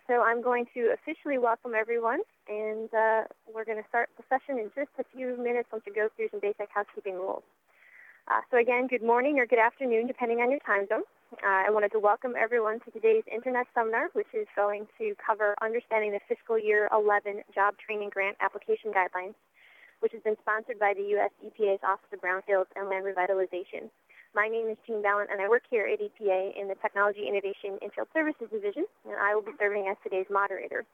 So I'm going to officially welcome everyone, and we're going to start the session in just a few minutes once we go through some basic housekeeping rules. So again, good morning or good afternoon, depending on your time zone. I wanted to welcome everyone to today's Internet seminar, which is going to cover Understanding the Fiscal Year 11 Job Training Grant Application Guidelines, which has been sponsored by the U.S. EPA's Office of Brownfields and Land Revitalization. My name is Jean Ballant, and I work here at EPA in the Technology Innovation and Field Services Division, and I will be serving as today's moderator.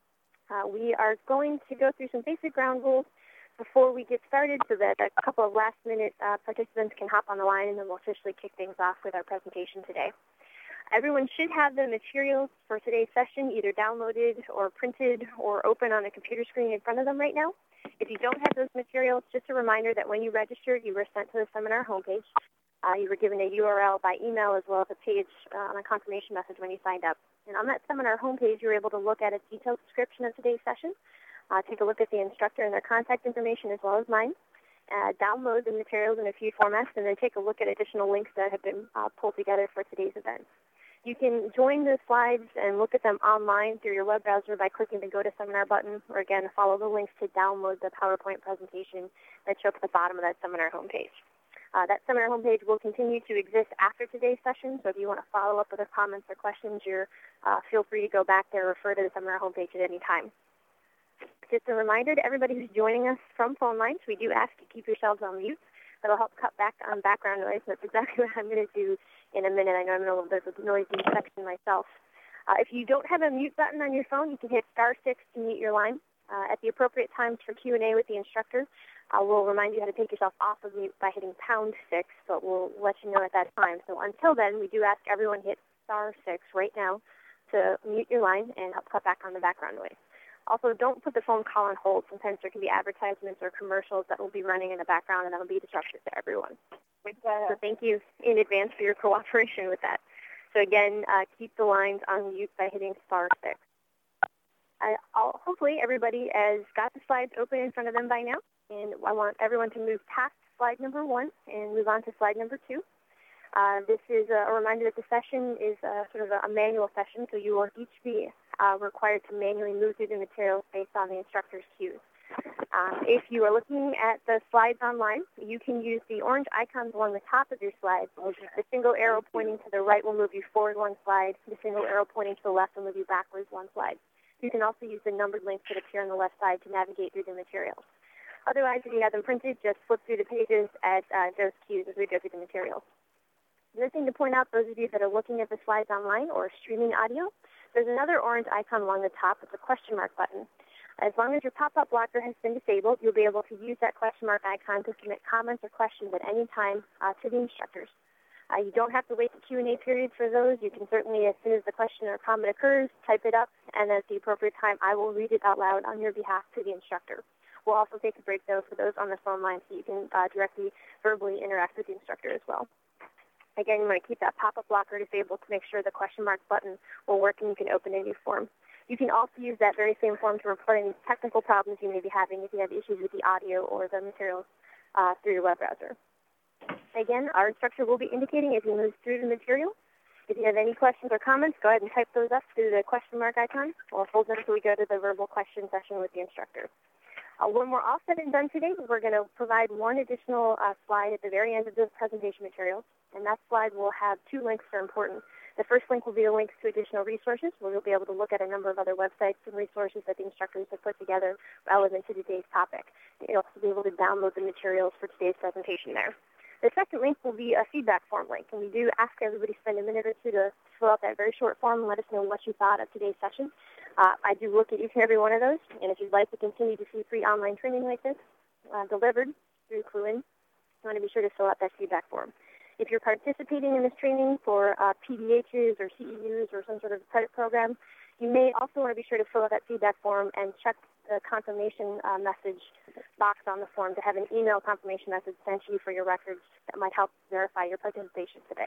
We are going to go through some basic ground rules before we get started so that a couple of last-minute participants can hop on the line, and then we'll officially kick things off with our presentation today. Everyone should have the materials for today's session either downloaded or printed or open on a computer screen in front of them right now. If you don't have those materials, just a reminder that when you registered, you were sent to the seminar homepage. You were given a URL by email as well as a page on a confirmation message when you signed up. And on that seminar homepage, you were able to look at a detailed description of today's session, take a look at the instructor and their contact information as well as mine, download the materials in a few formats, and then take a look at additional links that have been pulled together for today's event. You can join the slides and look at them online through your web browser by clicking the Go to Seminar button, or again, follow the links to download the PowerPoint presentation that show up at the bottom of that seminar homepage. That seminar homepage will continue to exist after today's session, so if you want to follow up with the comments or questions, feel free to go back there or refer to the seminar homepage at any time. Just a reminder to everybody who's joining us from phone lines, we do ask you to keep yourselves on mute. That'll help cut back on background noise. That's exactly what I'm going to do in a minute. I know I'm in a little bit of a noisy section myself. If you don't have a mute button on your phone, you can hit *6 to mute your line. At the appropriate times for Q&A with the instructor, we'll remind you how to take yourself off of mute by hitting #6, but we'll let you know at that time. So until then, we do ask everyone hit *6 right now to mute your line and help cut back on the background noise. Also, don't put the phone call on hold. Sometimes there can be advertisements or commercials that will be running in the background, and that will be disruptive to everyone. So thank you in advance for your cooperation with that. So again, keep the lines on mute by hitting *6. Hopefully everybody has got the slides open in front of them by now, and I want everyone to move past slide number 1 and move on to slide number 2. This is a reminder that the session is sort of a manual session, so you will each be required to manually move through the materials based on the instructor's cues. If you are looking at the slides online, you can use the orange icons along the top of your slides. The single arrow pointing to the right will move you forward 1 slide. The single arrow pointing to the left will move you backwards 1 slide. You can also use the numbered links that appear on the left side to navigate through the materials. Otherwise, if you have them printed, just flip through the pages at those cues as we go through the materials. The other thing to point out, those of you that are looking at the slides online or streaming audio, there's another orange icon along the top. It's a question mark button. As long as your pop-up blocker has been disabled, you'll be able to use that question mark icon to submit comments or questions at any time to the instructors. You don't have to wait the Q&A period for those. You can certainly, as soon as the question or comment occurs, type it up, and at the appropriate time, I will read it out loud on your behalf to the instructor. We'll also take a break, though, for those on the phone line so you can directly verbally interact with the instructor as well. Again, you want to keep that pop-up blocker disabled to make sure the question mark button will work and you can open a new form. You can also use that very same form to report any technical problems you may be having if you have issues with the audio or the materials through your web browser. Again, our instructor will be indicating as he moves through the material. If you have any questions or comments, go ahead and type those up through the question mark icon. We'll hold them until we go to the verbal question session with the instructor. When we're all said and done today, we're going to provide one additional slide at the very end of the presentation materials, and that slide will have 2 links that are important. The first link will be a link to additional resources, where you'll be able to look at a number of other websites and resources that the instructors have put together relevant to today's topic. You'll also be able to download the materials for today's presentation there. The second link will be a feedback form link, and we do ask everybody to spend a minute or two to fill out that very short form and let us know what you thought of today's session. I do look at each and every one of those, and if you'd like to continue to see free online training like this delivered through Cluin, you want to be sure to fill out that feedback form. If you're participating in this training for PDHs or CEUs or some sort of credit program, you may also want to be sure to fill out that feedback form and check the confirmation message box on the form to have an email confirmation message sent to you for your records that might help verify your participation today.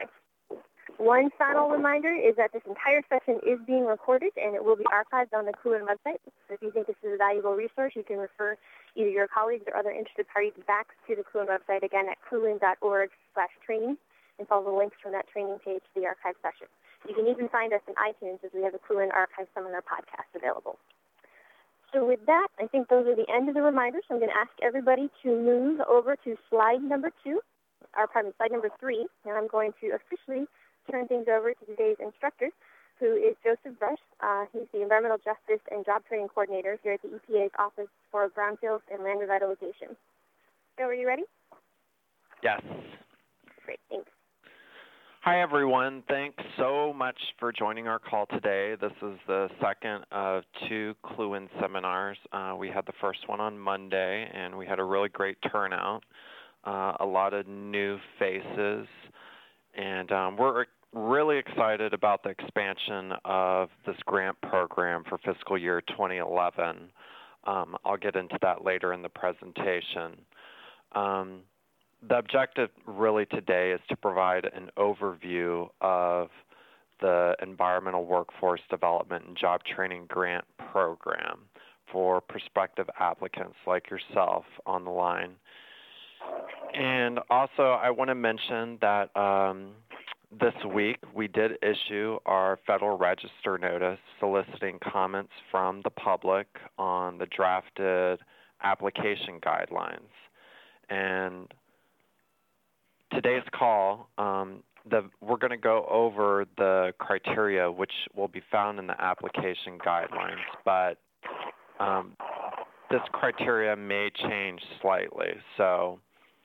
One final reminder is that this entire session is being recorded and it will be archived on the Cluin website. So if you think this is a valuable resource, you can refer either your colleagues or other interested parties back to the Cluin website, again, at cluin.org/training. and follow the links from that training page to the archive session. You can even find us in iTunes as we have a Clue In Archive Seminar podcast available. So with that, I think those are the end of the reminders. I'm going to ask everybody to move over to slide number 3, and I'm going to officially turn things over to today's instructor, who is Joseph Brush. He's the Environmental Justice and Job Training Coordinator here at the EPA's Office for Brownfields and Land Revitalization. So are you ready? Yes. Great, thanks. Hi, everyone. Thanks so much for joining our call today. This is the second of 2 Clue In seminars. We had the first one on Monday, and we had a really great turnout, a lot of new faces, and we're really excited about the expansion of this grant program for fiscal year 2011. I'll get into that later in the presentation. The objective really today is to provide an overview of the Environmental Workforce Development and Job Training Grant Program for prospective applicants like yourself on the line. And also I want to mention that this week we did issue our Federal Register notice soliciting comments from the public on the drafted application guidelines. And today's call, we're going to go over the criteria which will be found in the application guidelines, but this criteria may change slightly. So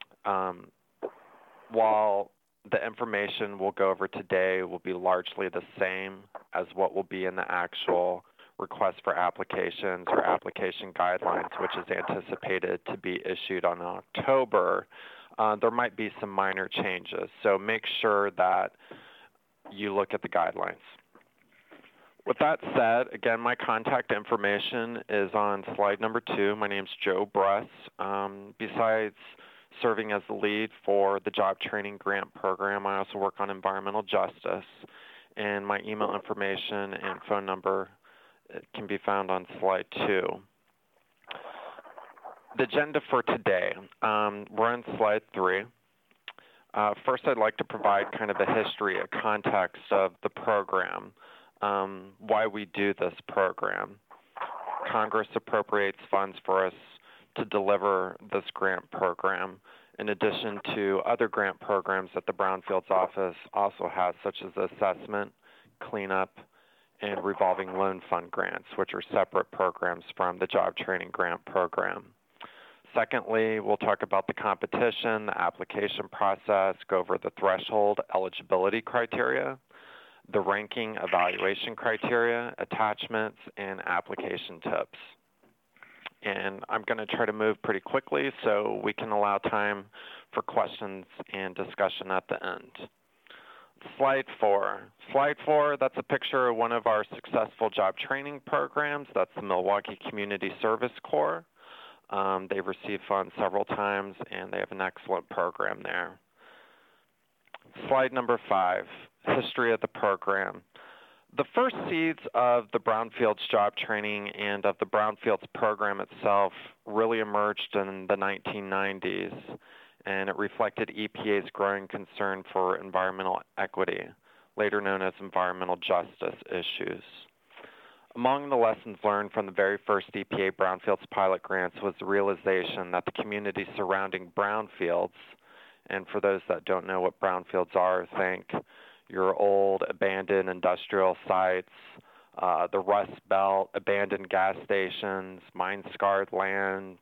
while the information we'll go over today will be largely the same as what will be in the actual request for applications or application guidelines, which is anticipated to be issued on October, there might be some minor changes. So make sure that you look at the guidelines. With that said, again, my contact information is on slide number 2. My name's Joe Bruss. Besides serving as the lead for the Job Training Grant Program, I also work on environmental justice, and my email information and phone number can be found on slide 2. The agenda for today, we're on slide 3. First, I'd like to provide kind of a history, a context of the program, why we do this program. Congress appropriates funds for us to deliver this grant program, in addition to other grant programs that the Brownfields Office also has, such as assessment, cleanup, and revolving loan fund grants, which are separate programs from the Job Training Grant Program. Secondly, we'll talk about the competition, the application process, go over the threshold eligibility criteria, the ranking evaluation criteria, attachments, and application tips. And I'm going to try to move pretty quickly so we can allow time for questions and discussion at the end. Slide 4. Slide 4, that's a picture of one of our successful job training programs. That's the Milwaukee Community Service Corps. They've received funds several times, and they have an excellent program there. Slide number 5, history of the program. The first seeds of the Brownfields job training and of the Brownfields program itself really emerged in the 1990s, and it reflected EPA's growing concern for environmental equity, later known as environmental justice issues. Among the lessons learned from the very first EPA Brownfields pilot grants was the realization that the community surrounding brownfields, and for those that don't know what brownfields are, think your old abandoned industrial sites, the Rust Belt, abandoned gas stations, mine-scarred land,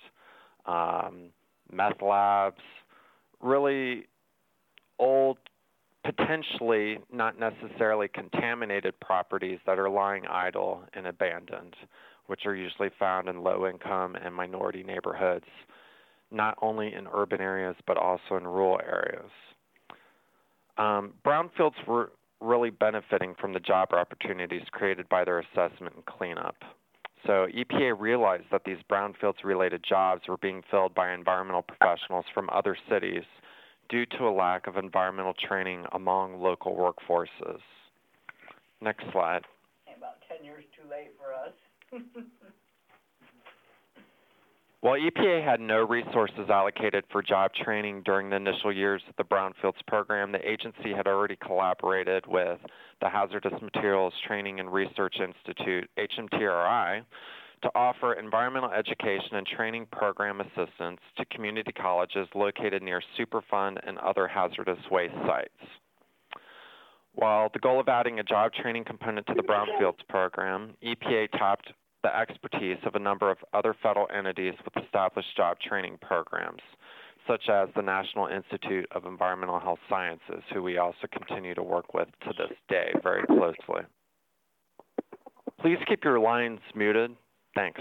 meth labs, really old, potentially not necessarily contaminated properties that are lying idle and abandoned, which are usually found in low-income and minority neighborhoods, not only in urban areas but also in rural areas. Brownfields were really benefiting from the job opportunities created by their assessment and cleanup. So EPA realized that these brownfields-related jobs were being filled by environmental professionals from other cities due to a lack of environmental training among local workforces. Next slide. About 10 years too late for us. While EPA had no resources allocated for job training during the initial years of the Brownfields program, the agency had already collaborated with the Hazardous Materials Training and Research Institute, HMTRI, to offer environmental education and training program assistance to community colleges located near Superfund and other hazardous waste sites. While the goal of adding a job training component to the Brownfields program, EPA tapped the expertise of a number of other federal entities with established job training programs, such as the National Institute of Environmental Health Sciences, who we also continue to work with to this day very closely. Please keep your lines muted. Thanks.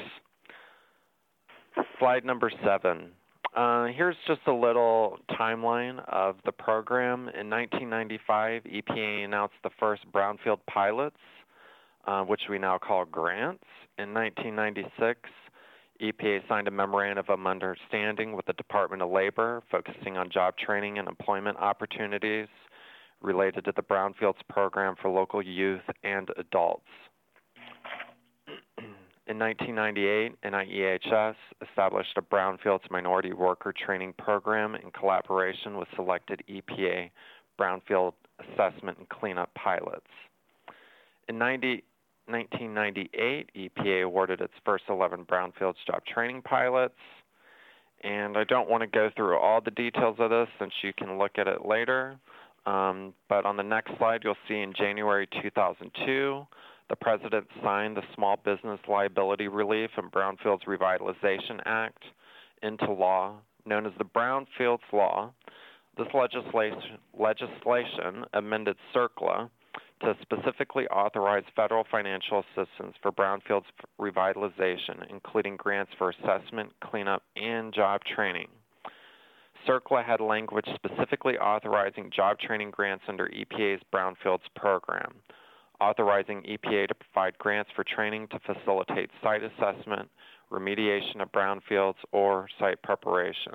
Slide number 7. Here's just a little timeline of the program. In 1995, EPA announced the first brownfield pilots, which we now call grants. In 1996, EPA signed a memorandum of understanding with the Department of Labor, focusing on job training and employment opportunities related to the Brownfields program for local youth and adults. In 1998, NIEHS established a Brownfields Minority Worker Training Program in collaboration with selected EPA Brownfield Assessment and Cleanup pilots. In 1998, EPA awarded its first 11 Brownfields job training pilots, and I don't want to go through all the details of this since you can look at it later, but on the next slide you'll see in January 2002, the President signed the Small Business Liability Relief and Brownfields Revitalization Act into law, known as the Brownfields Law. This legislation amended CERCLA to specifically authorize federal financial assistance for brownfields revitalization, including grants for assessment, cleanup, and job training. CERCLA had language specifically authorizing job training grants under EPA's Brownfields program, authorizing EPA to provide grants for training to facilitate site assessment, remediation of brownfields, or site preparation.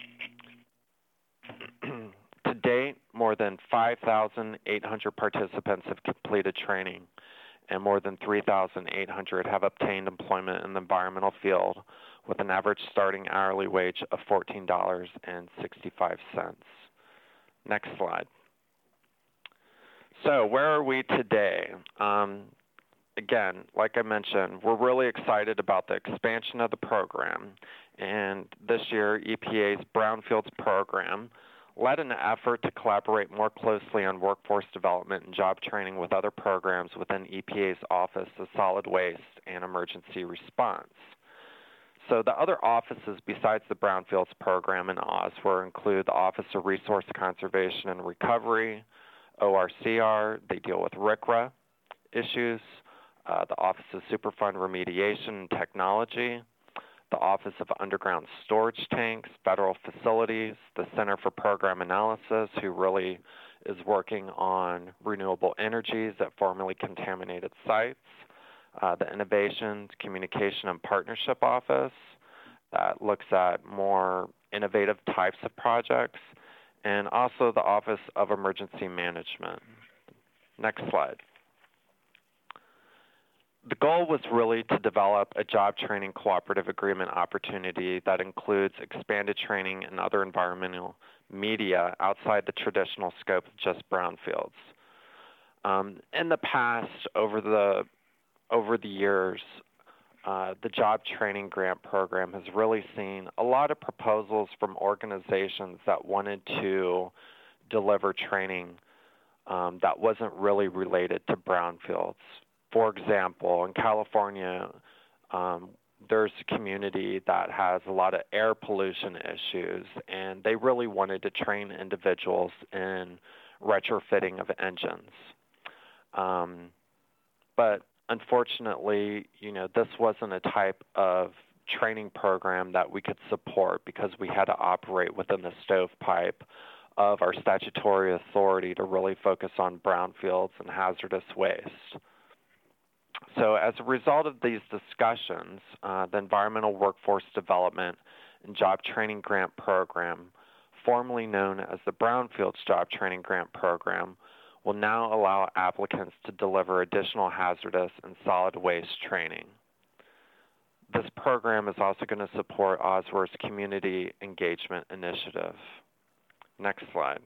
To date, more than 5,800 participants have completed training, and more than 3,800 have obtained employment in the environmental field with an average starting hourly wage of $14.65. Next slide. So where are we today? Again, like I mentioned, we're really excited about the expansion of the program, and this year EPA's Brownfields program led an effort to collaborate more closely on workforce development and job training with other programs within EPA's Office of Solid Waste and Emergency Response. So the other offices besides the Brownfields program in OSWR include the Office of Resource Conservation and Recovery, ORCR, they deal with RCRA issues, the Office of Superfund Remediation and Technology, the Office of Underground Storage Tanks, Federal Facilities, the Center for Program Analysis, who really is working on renewable energies at formerly contaminated sites, the Innovations, Communication, and Partnership Office that looks at more innovative types of projects, and also the Office of Emergency Management. Next slide. The goal was really to develop a job training cooperative agreement opportunity that includes expanded training and other environmental media outside the traditional scope of just brownfields. In the past, over the years, the job training grant program has really seen a lot of proposals from organizations that wanted to deliver training that wasn't really related to brownfields. For example, in California, there's a community that has a lot of air pollution issues, and they really wanted to train individuals in retrofitting of engines. But unfortunately, this wasn't a type of training program that we could support because we had to operate within the stovepipe of our statutory authority to really focus on brownfields and hazardous waste. So as a result of these discussions, the Environmental Workforce Development and Job Training Grant Program, formerly known as the Brownfields Job Training Grant Program, will now allow applicants to deliver additional hazardous and solid waste training. This program is also going to support OSWR's Community Engagement Initiative. Next slide.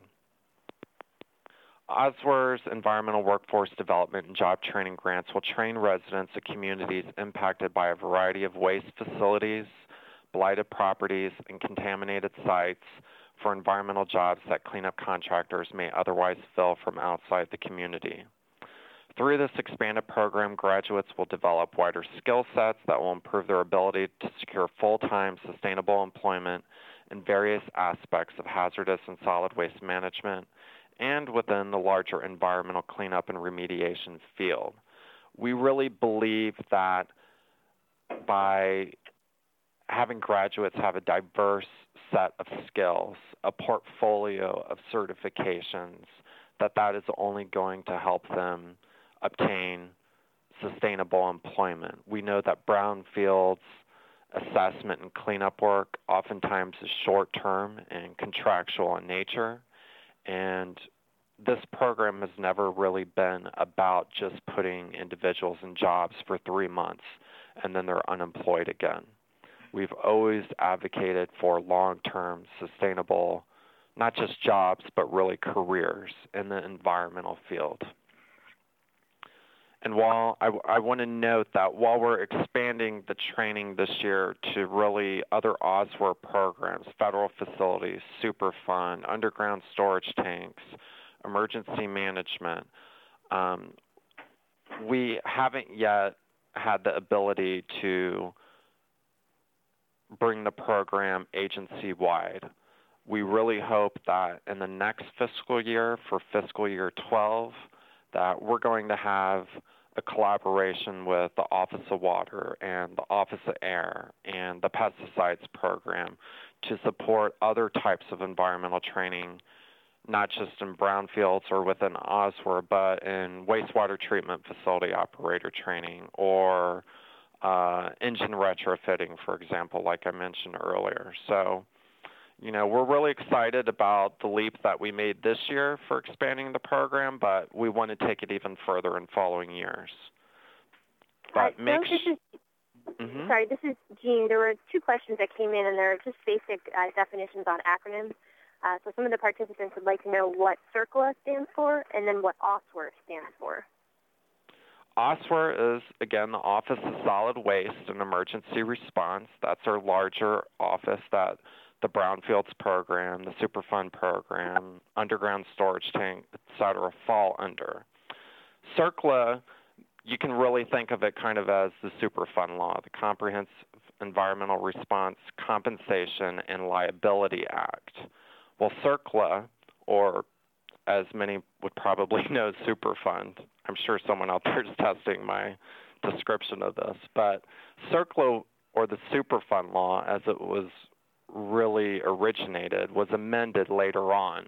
OSWR's Environmental Workforce Development and Job Training Grants will train residents of communities impacted by a variety of waste facilities, blighted properties, and contaminated sites for environmental jobs that cleanup contractors may otherwise fill from outside the community. Through this expanded program, graduates will develop wider skill sets that will improve their ability to secure full-time, sustainable employment in various aspects of hazardous and solid waste management and within the larger environmental cleanup and remediation field. We really believe that by having graduates have a diverse set of skills, a portfolio of certifications, that is only going to help them obtain sustainable employment. We know that brownfields assessment and cleanup work oftentimes is short-term and contractual in nature, and this program has never really been about just putting individuals in jobs for 3 months and then they're unemployed again. We've always advocated for long-term, sustainable, not just jobs, but really careers in the environmental field. And while I want to note that while we're expanding the training this year to really other OSWR programs, federal facilities, Superfund, underground storage tanks, emergency management, we haven't yet had the ability to bring the program agency-wide. We really hope that in the next fiscal year, for fiscal year 12, that we're going to have a collaboration with the Office of Water and the Office of Air and the Pesticides Program to support other types of environmental training, not just in brownfields or within OSWR, but in wastewater treatment facility operator training or engine retrofitting, for example, like I mentioned earlier. So, we're really excited about the leap that we made this year for expanding the program, but we want to take it even further in following years. But Sorry, this is Jean. There were 2 questions that came in, and they're just basic definitions on acronyms. So some of the participants would like to know what CERCLA stands for and then what OSWR stands for. OSWR is, again, the Office of Solid Waste and Emergency Response. That's our larger office that the Brownfields program, the Superfund program, underground storage tank, et cetera, fall under. CERCLA, you can really think of it kind of as the Superfund law, the Comprehensive Environmental Response Compensation and Liability Act. Well, CERCLA, or as many would probably know, Superfund. I'm sure someone out there is testing my description of this. But CERCLA, or the Superfund law, as it was really originated, was amended later on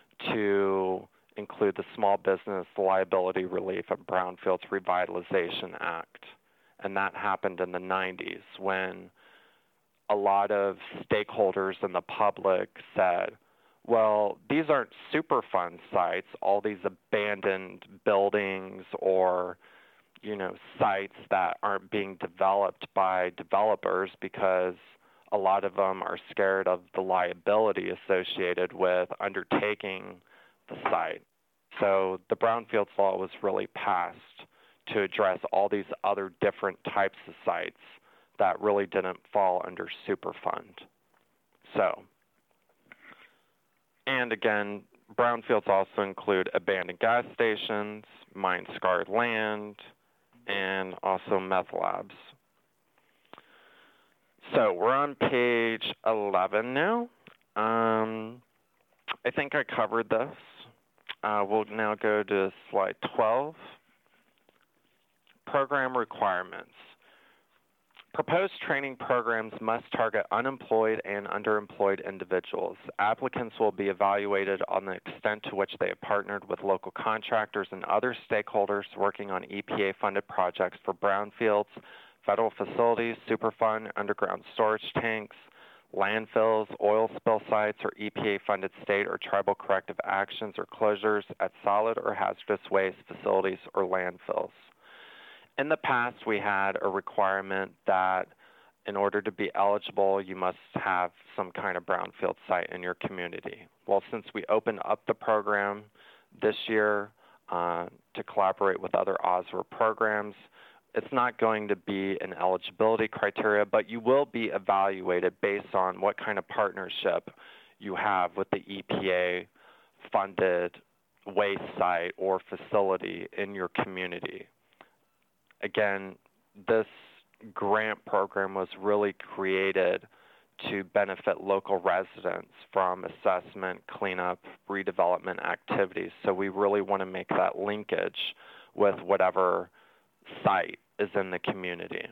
to include the Small Business Liability Relief and Brownfields Revitalization Act. And that happened in the 90s when a lot of stakeholders in the public said, well, these aren't Superfund sites, all these abandoned buildings or, sites that aren't being developed by developers because a lot of them are scared of the liability associated with undertaking the site. So the Brownfields law was really passed to address all these other different types of sites that really didn't fall under Superfund. So, and again, brownfields also include abandoned gas stations, mine-scarred land, and also meth labs. So we're on page 11 now. I think I covered this. We'll now go to slide 12. Program requirements. Proposed training programs must target unemployed and underemployed individuals. Applicants will be evaluated on the extent to which they have partnered with local contractors and other stakeholders working on EPA-funded projects for brownfields, federal facilities, Superfund, underground storage tanks, landfills, oil spill sites, or EPA-funded state or tribal corrective actions or closures at solid or hazardous waste facilities or landfills. In the past, we had a requirement that in order to be eligible, you must have some kind of brownfield site in your community. Well, since we opened up the program this year to collaborate with other OSWR programs, it's not going to be an eligibility criteria, but you will be evaluated based on what kind of partnership you have with the EPA-funded waste site or facility in your community. Again, this grant program was really created to benefit local residents from assessment, cleanup, redevelopment activities. So we really want to make that linkage with whatever site is in the community.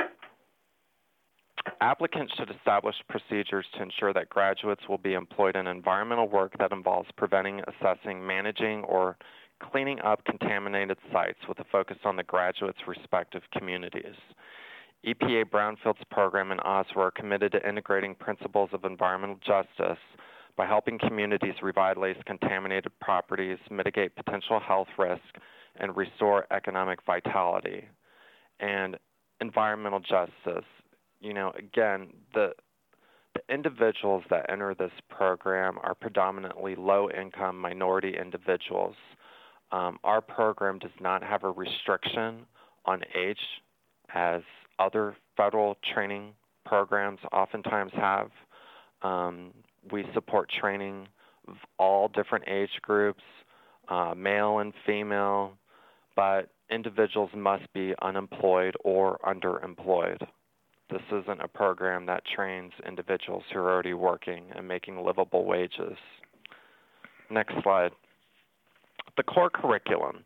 Applicants should establish procedures to ensure that graduates will be employed in environmental work that involves preventing, assessing, managing, or cleaning up contaminated sites with a focus on the graduates' respective communities. EPA Brownfields program and OSWR are committed to integrating principles of environmental justice by helping communities revitalize contaminated properties, mitigate potential health risk, and restore economic vitality. And environmental justice, again, the individuals that enter this program are predominantly low-income minority individuals. Our program does not have a restriction on age, as other federal training programs oftentimes have. We support training of all different age groups, male and female, but individuals must be unemployed or underemployed. This isn't a program that trains individuals who are already working and making livable wages. Next slide. The core curriculum.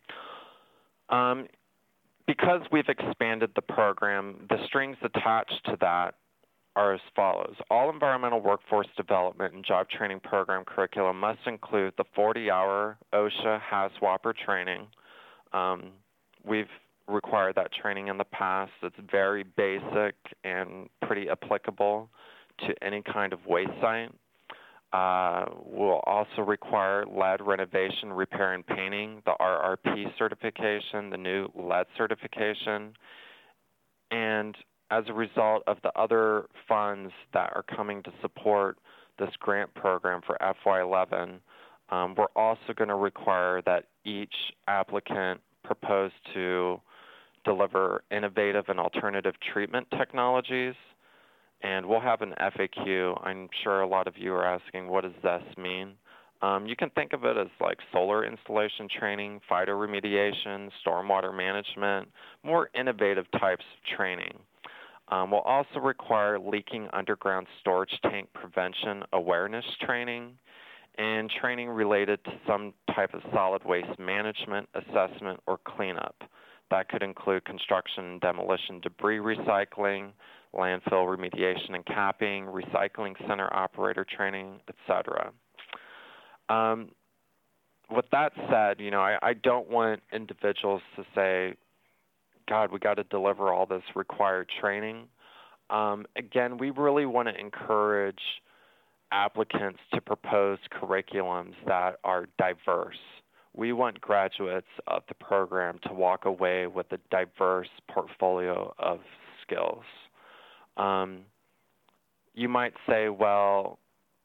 Because we've expanded the program, the strings attached to that are as follows. All environmental workforce development and job training program curriculum must include the 40-hour OSHA HAZWOPER training. We've required that training in the past. It's very basic and pretty applicable to any kind of waste site. We'll also require lead renovation, repair, and painting, the RRP certification, the new lead certification. And as a result of the other funds that are coming to support this grant program for FY11, we're also going to require that each applicant propose to deliver innovative and alternative treatment technologies. And we'll have an FAQ. I'm sure a lot of you are asking, what does this mean? You can think of it as like solar installation training, phytoremediation, stormwater management, more innovative types of training. We'll also require leaking underground storage tank prevention awareness training and training related to some type of solid waste management, assessment, or cleanup. That could include construction and demolition debris recycling, landfill remediation and capping, recycling center operator training, etc. With that said, I don't want individuals to say, God, we got to deliver all this required training. Again, we really want to encourage applicants to propose curriculums that are diverse. We want graduates of the program to walk away with a diverse portfolio of skills. You might say, well,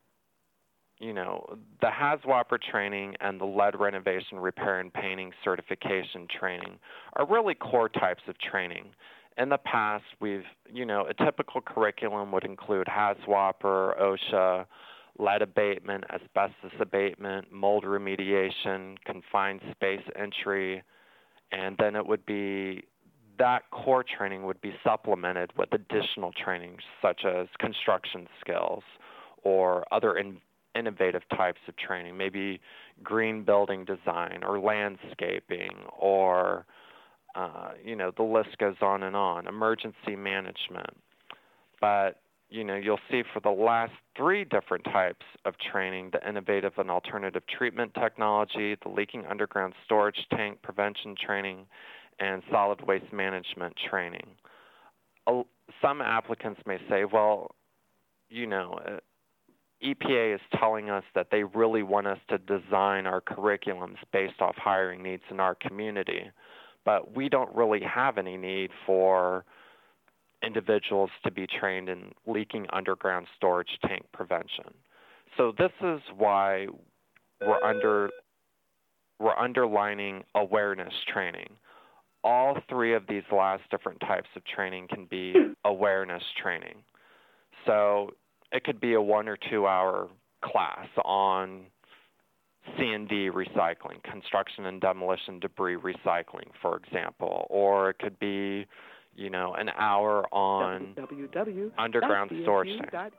the HAZWOPER training and the lead renovation, repair, and painting certification training are really core types of training. In the past, a typical curriculum would include HAZWOPER, OSHA, lead abatement, asbestos abatement, mold remediation, confined space entry, and then that core training would be supplemented with additional trainings such as construction skills or other innovative types of training, maybe green building design or landscaping or, the list goes on and on, emergency management. But, you'll see for the last three different types of training, the innovative and alternative treatment technology, the leaking underground storage tank prevention training, and solid waste management training. Some applicants may say, well, EPA is telling us that they really want us to design our curriculums based off hiring needs in our community, but we don't really have any need for individuals to be trained in leaking underground storage tank prevention. So this is why we're underlining awareness training. All three of these last different types of training can be awareness training. So it could be a 1 or 2 hour class on C&D recycling, construction and demolition debris recycling, for example, or it could be, an hour on underground storage tanks.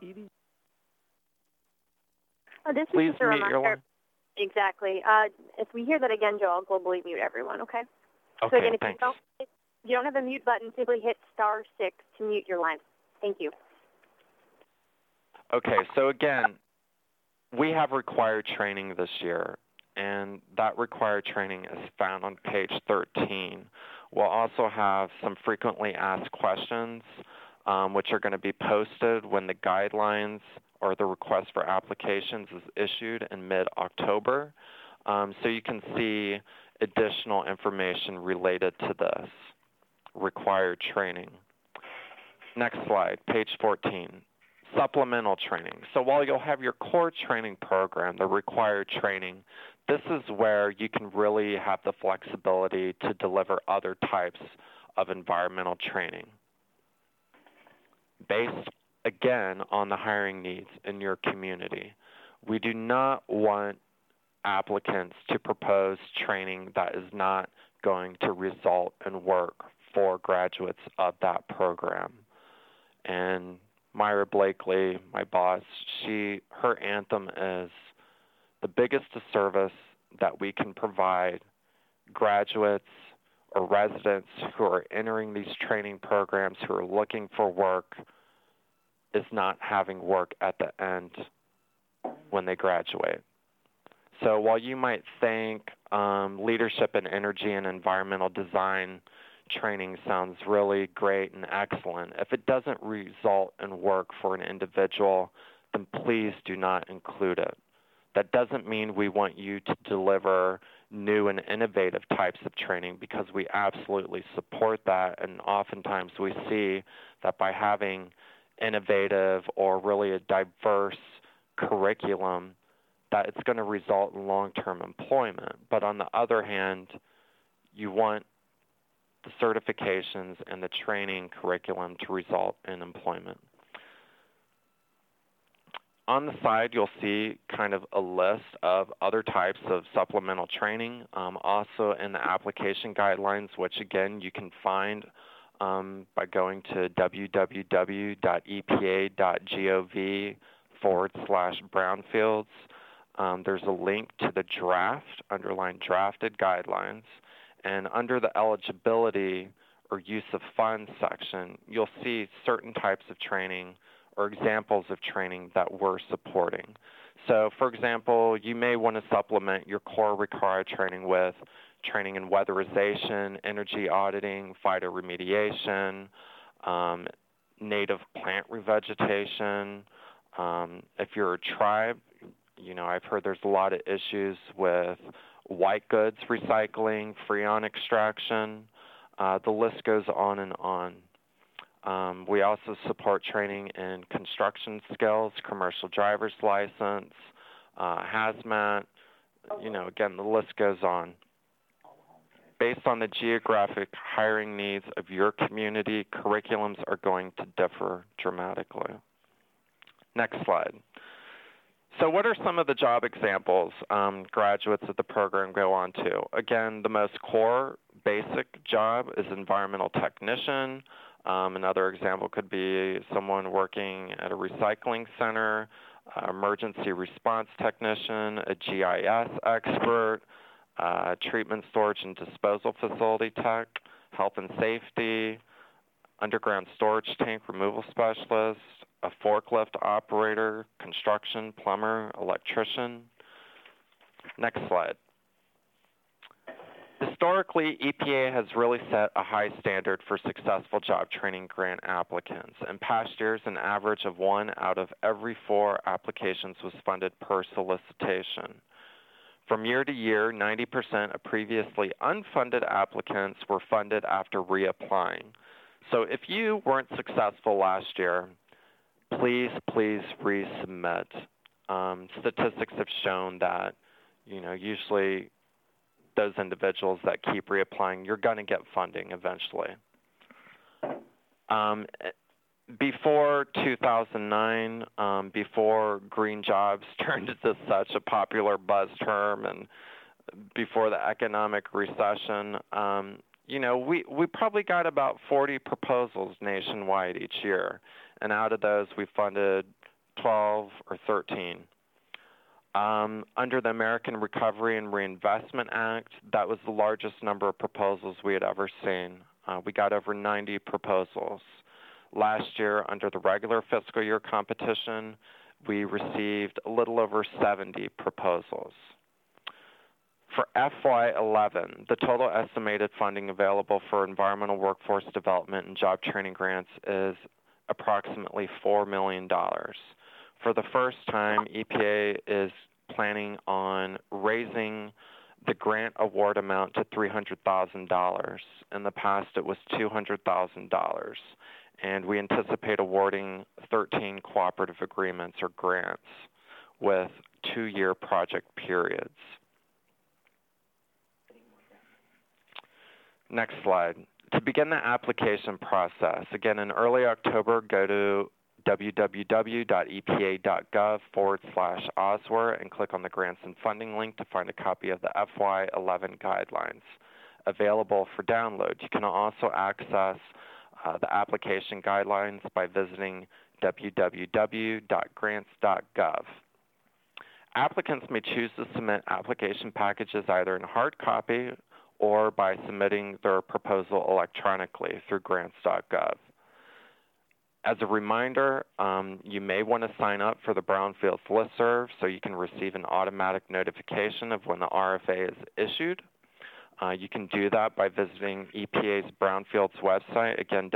This Please is just a mute your line. Exactly. If we hear that again, Joe, I'll globally mute everyone, okay? Okay, so again, if thanks. you don't have a mute button, simply hit *6 to mute your line. Thank you. Okay, so again, we have required training this year, and that required training is found on page 13. We'll also have some frequently asked questions, which are going to be posted when the guidelines or the request for applications is issued in mid-October. So you can see additional information related to this required training. Next slide, page 14. Supplemental training. So while you'll have your core training program, the required training, this is where you can really have the flexibility to deliver other types of environmental training based, again, on the hiring needs in your community. We do not want applicants to propose training that is not going to result in work for graduates of that program. And Myra Blakely, my boss, her anthem is the biggest disservice that we can provide graduates or residents who are entering these training programs who are looking for work is not having work at the end when they graduate. So while you might think leadership in energy and environmental design training sounds really great and excellent, if it doesn't result in work for an individual, then please do not include it. That doesn't mean we want you to deliver new and innovative types of training, because we absolutely support that, and oftentimes we see that by having innovative or really a diverse curriculum, that it's going to result in long-term employment. But on the other hand, you want the certifications and the training curriculum to result in employment. On the side, you'll see kind of a list of other types of supplemental training, also in the application guidelines, which again you can find by going to www.epa.gov/brownfields. There's a link to the underlined drafted guidelines, and under the eligibility or use of funds section, you'll see certain types of training or examples of training that we're supporting. So, for example, you may want to supplement your core required training with training in weatherization, energy auditing, phytoremediation, native plant revegetation. If you're a tribe, I've heard there's a lot of issues with white goods recycling, freon extraction. The list goes on and on. We also support training in construction skills, commercial driver's license, hazmat. Again, the list goes on. Based on the geographic hiring needs of your community, curriculums are going to differ dramatically. Next slide. So what are some of the job examples graduates of the program go on to? Again, the most core basic job is environmental technician. Another example could be someone working at a recycling center, emergency response technician, a GIS expert, treatment storage and disposal facility tech, health and safety, underground storage tank removal specialist, a forklift operator, construction, plumber, electrician. Next slide. Historically, EPA has really set a high standard for successful job training grant applicants. In past years, an average of 1 out of every 4 applications was funded per solicitation. From year to year, 90% of previously unfunded applicants were funded after reapplying. So if you weren't successful last year, please resubmit. Statistics have shown that, usually those individuals that keep reapplying, you're going to get funding eventually. Before 2009, before green jobs turned into such a popular buzz term, and before the economic recession, we probably got about 40 proposals nationwide each year, and out of those we funded 12 or 13. Under the American Recovery and Reinvestment Act, that was the largest number of proposals we had ever seen. We got over 90 proposals. Last year, under the regular fiscal year competition, we received a little over 70 proposals. For FY11, the total estimated funding available for environmental workforce development and job training grants is approximately $4 million. For the first time, EPA is planning on raising the grant award amount to $300,000. In the past, it was $200,000. And we anticipate awarding 13 cooperative agreements or grants with 2-year project periods. Next slide. To begin the application process, again, in early October, go to www.epa.gov/OSWR and click on the Grants and Funding link to find a copy of the FY11 guidelines available for download. You can also access the application guidelines by visiting www.grants.gov. Applicants may choose to submit application packages either in hard copy or by submitting their proposal electronically through grants.gov. As a reminder, you may want to sign up for the Brownfields listserv so you can receive an automatic notification of when the RFA is issued. You can do that by visiting EPA's Brownfields website, again,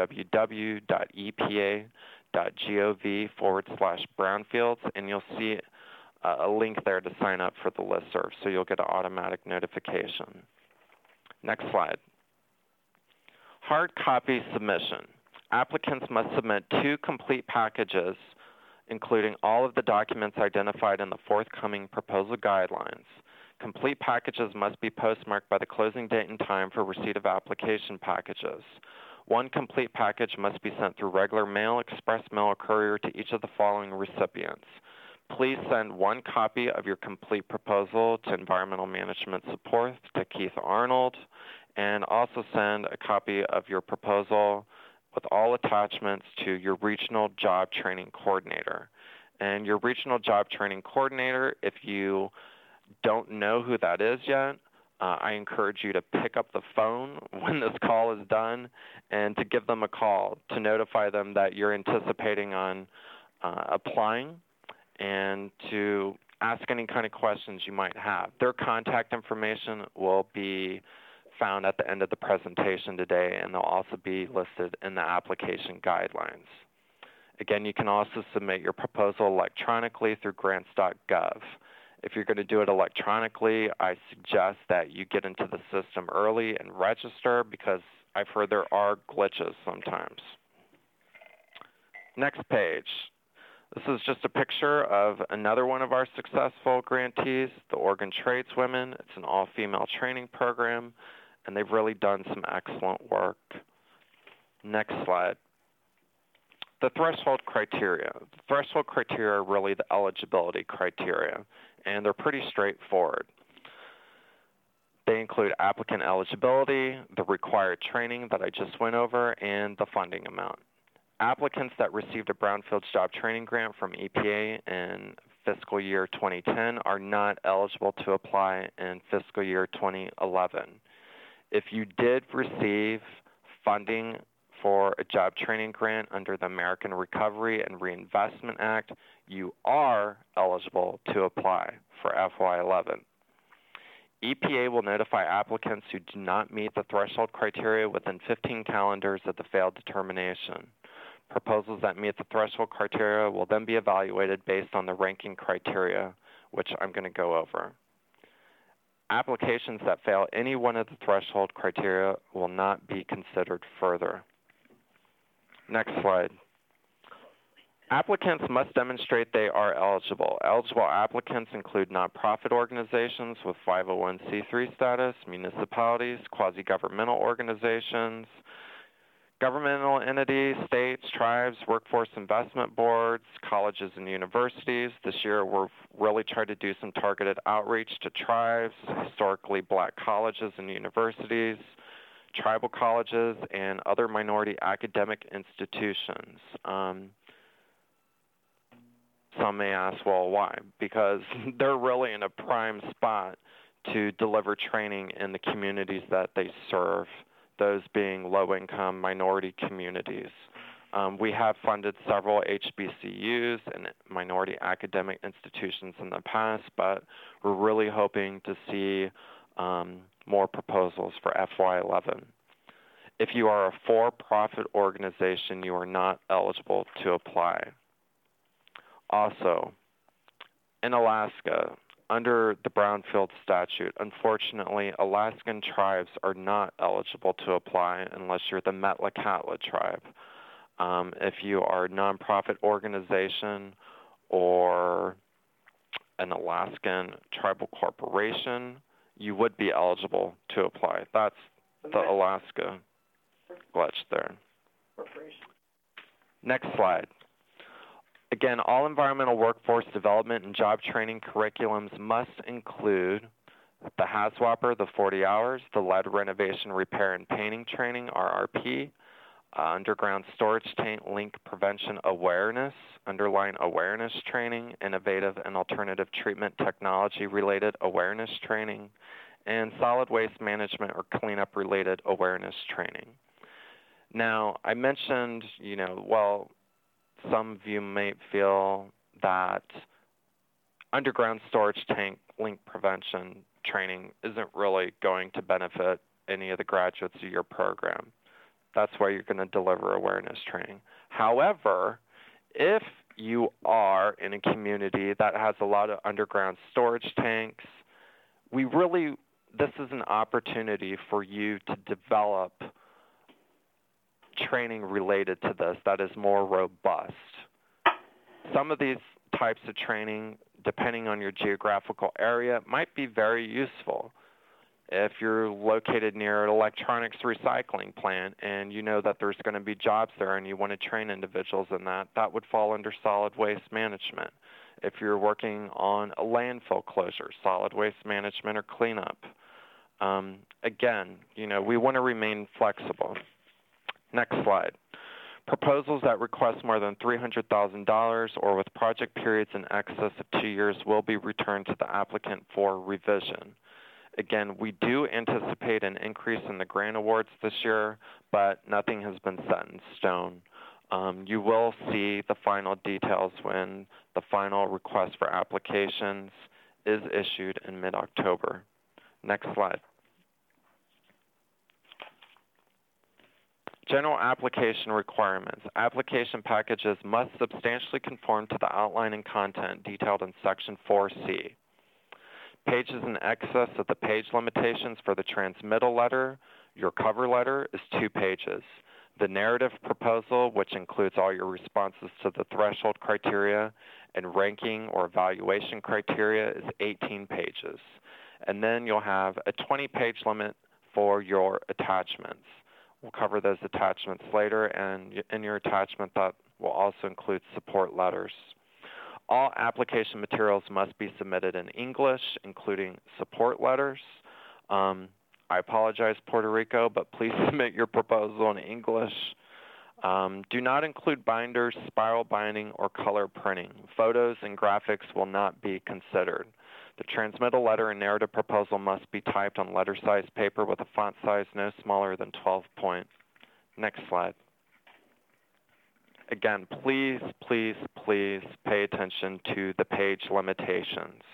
www.epa.gov/brownfields, and you'll see a link there to sign up for the listserv, so you'll get an automatic notification. Next slide. Hard copy submission. Applicants must submit 2 complete packages, including all of the documents identified in the forthcoming proposal guidelines. Complete packages must be postmarked by the closing date and time for receipt of application packages. 1 complete package must be sent through regular mail, express mail, or courier to each of the following recipients. Please send 1 copy of your complete proposal to Environmental Management Support to Keith Arnold, and also send a copy of your proposal with all attachments to your Regional Job Training Coordinator. And your Regional Job Training Coordinator, if you don't know who that is yet, I encourage you to pick up the phone when this call is done and to give them a call to notify them that you're anticipating on applying and to ask any kind of questions you might have. Their contact information will be found at the end of the presentation today, and they'll also be listed in the application guidelines. Again, you can also submit your proposal electronically through grants.gov. If you're going to do it electronically, I suggest that you get into the system early and register, because I've heard there are glitches sometimes. Next page. This is just a picture of another one of our successful grantees, the Oregon Tradeswomen. It's an all-female training program, and they've really done some excellent work. Next slide. The threshold criteria. The threshold criteria are really the eligibility criteria, and they're pretty straightforward. They include applicant eligibility, the required training that I just went over, and the funding amount. Applicants that received a Brownfields Job Training Grant from EPA in fiscal year 2010 are not eligible to apply in fiscal year 2011. If you did receive funding for a job training grant under the American Recovery and Reinvestment Act, you are eligible to apply for FY11. EPA will notify applicants who do not meet the threshold criteria within 15 calendars of the failed determination. Proposals that meet the threshold criteria will then be evaluated based on the ranking criteria, which I'm going to go over. Applications that fail any one of the threshold criteria will not be considered further. Next slide. Applicants must demonstrate they are eligible. Eligible applicants include nonprofit organizations with 501c3 status, municipalities, quasi-governmental organizations, governmental entities, states, tribes, workforce investment boards, colleges and universities. This year we're really trying to do some targeted outreach to tribes, historically black colleges and universities, tribal colleges, and other minority academic institutions. Some may ask, well, why? Because they're really in a prime spot to deliver training in the communities that they serve, those being low-income minority communities. We have funded several HBCUs and minority academic institutions in the past, but we're really hoping to see more proposals for FY11. If you are a for-profit organization, you are not eligible to apply. Also, in Alaska, under the Brownfield statute, unfortunately, Alaskan tribes are not eligible to apply unless you're the Metlakatla tribe. If you are a nonprofit organization or an Alaskan tribal corporation, you would be eligible to apply. That's the Alaska glitch there. Next slide. Again, all environmental workforce development and job training curriculums must include the HAZWOPER, the 40 hours, the lead renovation, repair, and painting training, RRP, underground storage tank leak prevention awareness, underlying awareness training, innovative and alternative treatment technology-related awareness training, and solid waste management or cleanup-related awareness training. Now, I mentioned, well, some of you may feel that underground storage tank leak prevention training isn't really going to benefit any of the graduates of your program. That's why you're going to deliver awareness training. However, if you are in a community that has a lot of underground storage tanks, this is an opportunity for you to develop training related to this that is more robust. Some of these types of training, depending on your geographical area, might be very useful. If you're located near an electronics recycling plant and you know that there's going to be jobs there and you want to train individuals in that, that would fall under solid waste management. If you're working on a landfill closure, solid waste management or cleanup. Again, we want to remain flexible. Next slide. Proposals that request more than $300,000 or with project periods in excess of 2 years will be returned to the applicant for revision. Again, we do anticipate an increase in the grant awards this year, but nothing has been set in stone. You will see the final details when the final request for applications is issued in mid-October. Next slide. General application requirements. Application packages must substantially conform to the outline and content detailed in Section 4C. Pages in excess of the page limitations for the transmittal letter, your cover letter, is 2 pages. The narrative proposal, which includes all your responses to the threshold criteria and ranking or evaluation criteria, is 18 pages. And then you'll have a 20-page limit for your attachments. We'll cover those attachments later, and in your attachment that will also include support letters. All application materials must be submitted in English, including support letters. I apologize, Puerto Rico, but please submit your proposal in English. Do not include binders, spiral binding, or color printing. Photos and graphics will not be considered. The transmittal letter and narrative proposal must be typed on letter-sized paper with a font size no smaller than 12 point. Next slide. Again, please, please, please pay attention to the page limitations.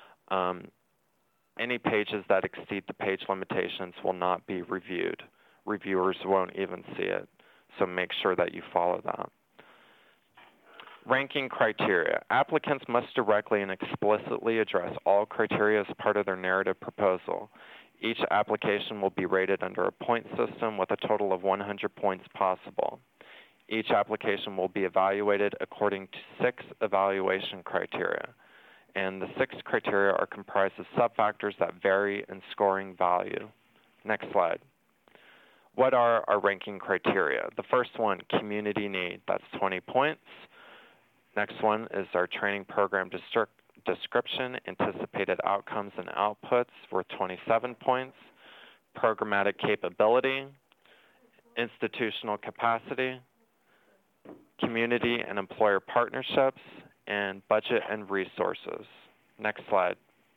Any pages that exceed the page limitations will not be reviewed. Reviewers won't even see it, so make sure that you follow that. Ranking criteria. Applicants must directly and explicitly address all criteria as part of their narrative proposal. Each application will be rated under a point system with a total of 100 points possible. Each application will be evaluated according to 6 evaluation criteria, and the 6 criteria are comprised of subfactors that vary in scoring value. Next slide. What are our ranking criteria? The first one, community need, that's 20 points. Next one is our training program description, anticipated outcomes and outputs, worth 27 points. Programmatic capability, institutional capacity, community and employer partnerships, and budget and resources. Next slide.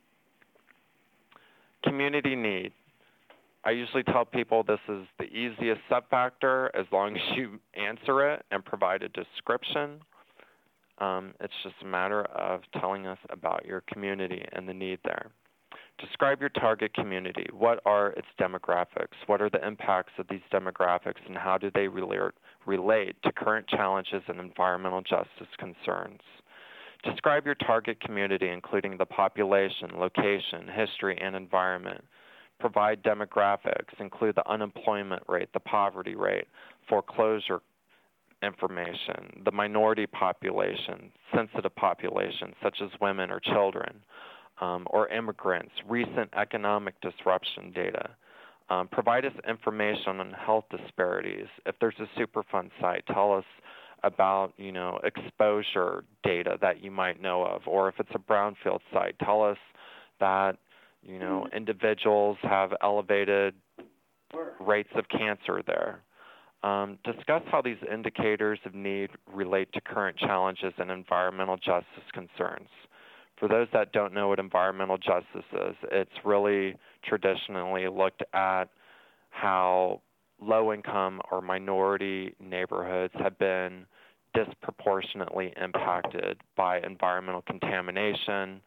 Community need. I usually tell people this is the easiest subfactor as long as you answer it and provide a description. It's just a matter of telling us about your community and the need there. Describe your target community. What are its demographics? What are the impacts of these demographics, and how do they relate to current challenges and environmental justice concerns? Describe your target community, including the population, location, history, and environment. Provide demographics, include the unemployment rate, the poverty rate, foreclosure information, the minority population, sensitive populations such as women or children, or immigrants, recent economic disruption data. Provide us information on health disparities. If there's a Superfund site, tell us about, exposure data that you might know of. Or if it's a brownfield site, tell us that, individuals have elevated rates of cancer there. Discuss how these indicators of need relate to current challenges and environmental justice concerns. For those that don't know what environmental justice is, it's really traditionally looked at how low-income or minority neighborhoods have been disproportionately impacted by environmental contamination,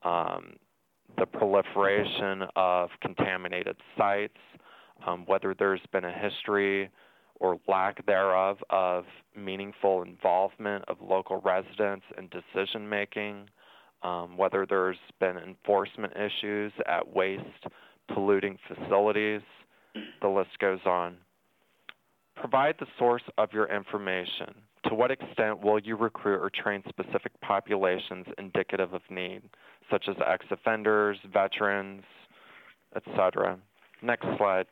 the proliferation of contaminated sites, whether there's been a history or lack thereof of meaningful involvement of local residents in decision-making, whether there's been enforcement issues at waste polluting facilities, the list goes on. Provide the source of your information. To what extent will you recruit or train specific populations indicative of need, such as ex-offenders, veterans, etc.? Next slide.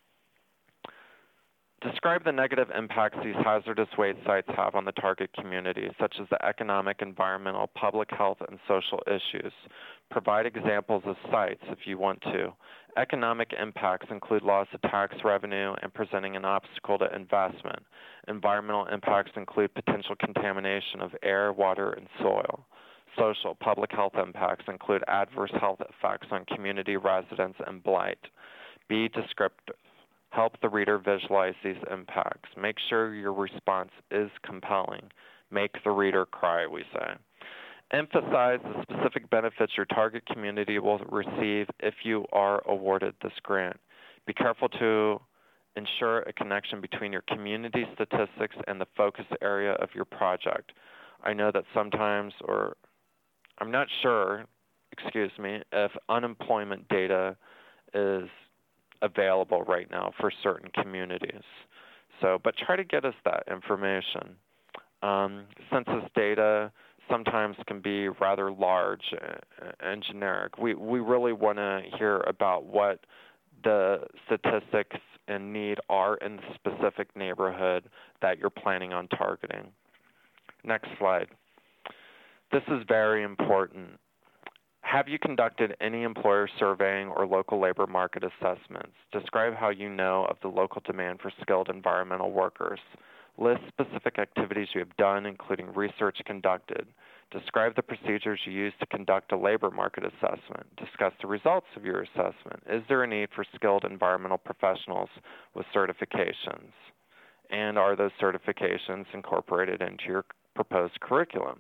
Describe the negative impacts these hazardous waste sites have on the target community, such as the economic, environmental, public health, and social issues. Provide examples of sites if you want to. Economic impacts include loss of tax revenue and presenting an obstacle to investment. Environmental impacts include potential contamination of air, water, and soil. Social, public health impacts include adverse health effects on community residents and blight. Be descriptive. Help the reader visualize these impacts. Make sure your response is compelling. Make the reader cry, we say. Emphasize the specific benefits your target community will receive if you are awarded this grant. Be careful to ensure a connection between your community statistics and the focus area of your project. I know that sometimes, or I'm not sure, if unemployment data is available right now for certain communities. But try to get us that information. Census data sometimes can be rather large and generic. We really want to hear about what the statistics and need are in the specific neighborhood that you're planning on targeting. Next slide. This is very important. Have you conducted any employer surveying or local labor market assessments? Describe how you know of the local demand for skilled environmental workers. List specific activities you have done, including research conducted. Describe the procedures you use to conduct a labor market assessment. Discuss the results of your assessment. Is there a need for skilled environmental professionals with certifications? And are those certifications incorporated into your proposed curriculum?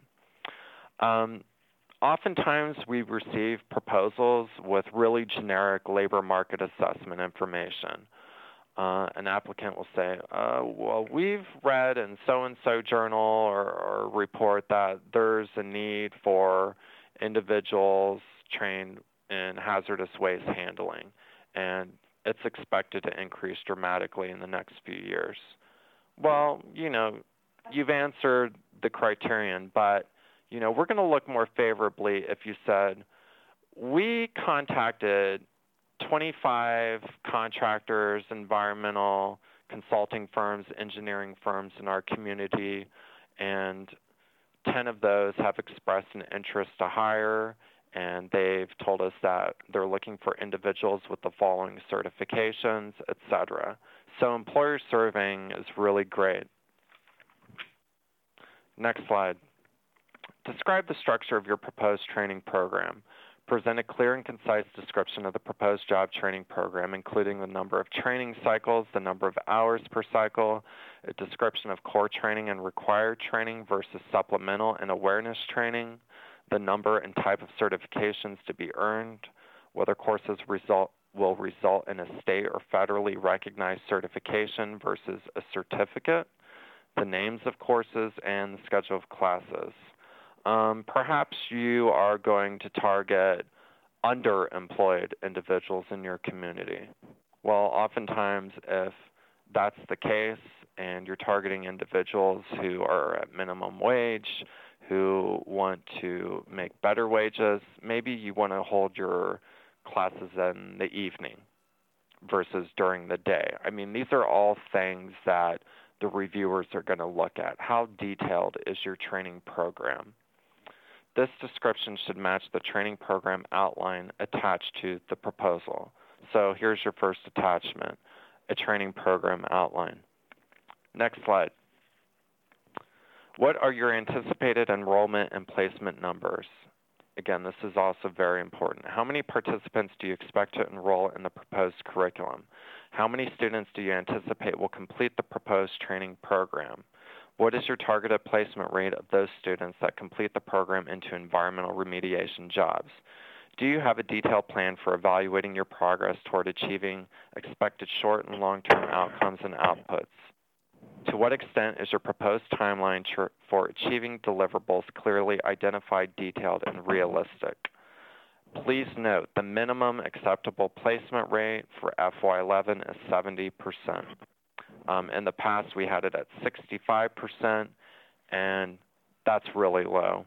Oftentimes, we receive proposals with really generic labor market assessment information. An applicant will say, well, we've read in so-and-so journal or report that there's a need for individuals trained in hazardous waste handling, and it's expected to increase dramatically in the next few years. Well, you've answered the criterion, but we're going to look more favorably if you said, we contacted 25 contractors, environmental consulting firms, engineering firms in our community, and 10 of those have expressed an interest to hire, and they've told us that they're looking for individuals with the following certifications, etc. So employer surveying is really great. Next slide. Describe the structure of your proposed training program. Present a clear and concise description of the proposed job training program, including the number of training cycles, the number of hours per cycle, a description of core training and required training versus supplemental and awareness training, the number and type of certifications to be earned, whether courses will result in a state or federally recognized certification versus a certificate, the names of courses, and the schedule of classes. Perhaps you are going to target underemployed individuals in your community. Well, oftentimes if that's the case and you're targeting individuals who are at minimum wage, who want to make better wages, maybe you want to hold your classes in the evening versus during the day. I mean, these are all things that the reviewers are going to look at. How detailed is your training program? This description should match the training program outline attached to the proposal. So here's your first attachment, a training program outline. Next slide. What are your anticipated enrollment and placement numbers? Again, this is also very important. How many participants do you expect to enroll in the proposed curriculum? How many students do you anticipate will complete the proposed training program? What is your targeted placement rate of those students that complete the program into environmental remediation jobs? Do you have a detailed plan for evaluating your progress toward achieving expected short and long-term outcomes and outputs? To what extent is your proposed timeline for achieving deliverables clearly identified, detailed, and realistic? Please note the minimum acceptable placement rate for FY11 is 70%. In the past, we had it at 65%, and that's really low.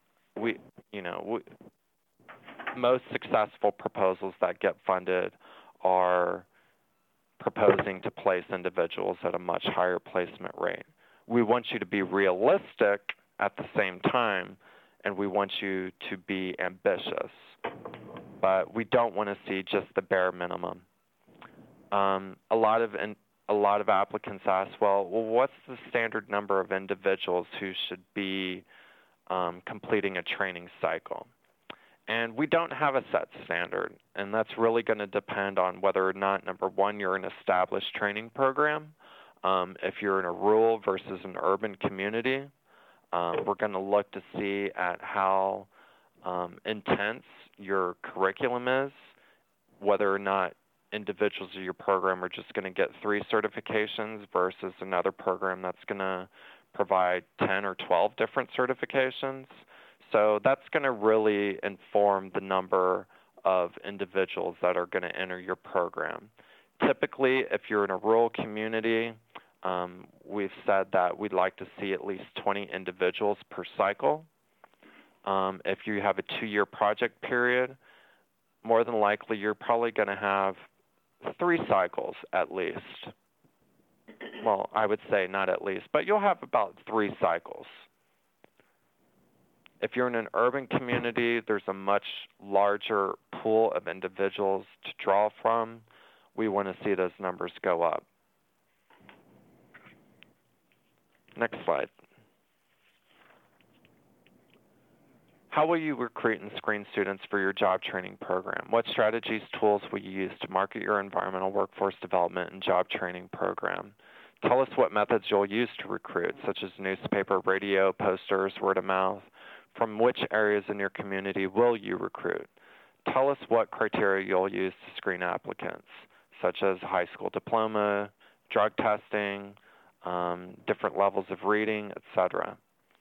Most successful proposals that get funded are proposing to place individuals at a much higher placement rate. We want you to be realistic at the same time, and we want you to be ambitious, but we don't want to see just the bare minimum. A lot of applicants ask, well, what's the standard number of individuals who should be completing a training cycle? And we don't have a set standard, and that's really going to depend on whether or not, number one, you're an established training program. If you're in a rural versus an urban community, we're going to look to see at how intense your curriculum is, whether or not individuals in your program are just going to get 3 certifications versus another program that's going to provide 10 or 12 different certifications. So that's going to really inform the number of individuals that are going to enter your program. Typically, if you're in a rural community, we've said that we'd like to see at least 20 individuals per cycle. If you have a 2-year project period, more than likely you're probably going to have 3 cycles at least. Well, I would say not at least, but you'll have about 3 cycles. If you're in an urban community, there's a much larger pool of individuals to draw from. We want to see those numbers go up. Next slide. How will you recruit and screen students for your job training program? What strategies, tools will you use to market your environmental workforce development and job training program? Tell us what methods you'll use to recruit, such as newspaper, radio, posters, word of mouth. From which areas in your community will you recruit? Tell us what criteria you'll use to screen applicants, such as high school diploma, drug testing, different levels of reading, etc.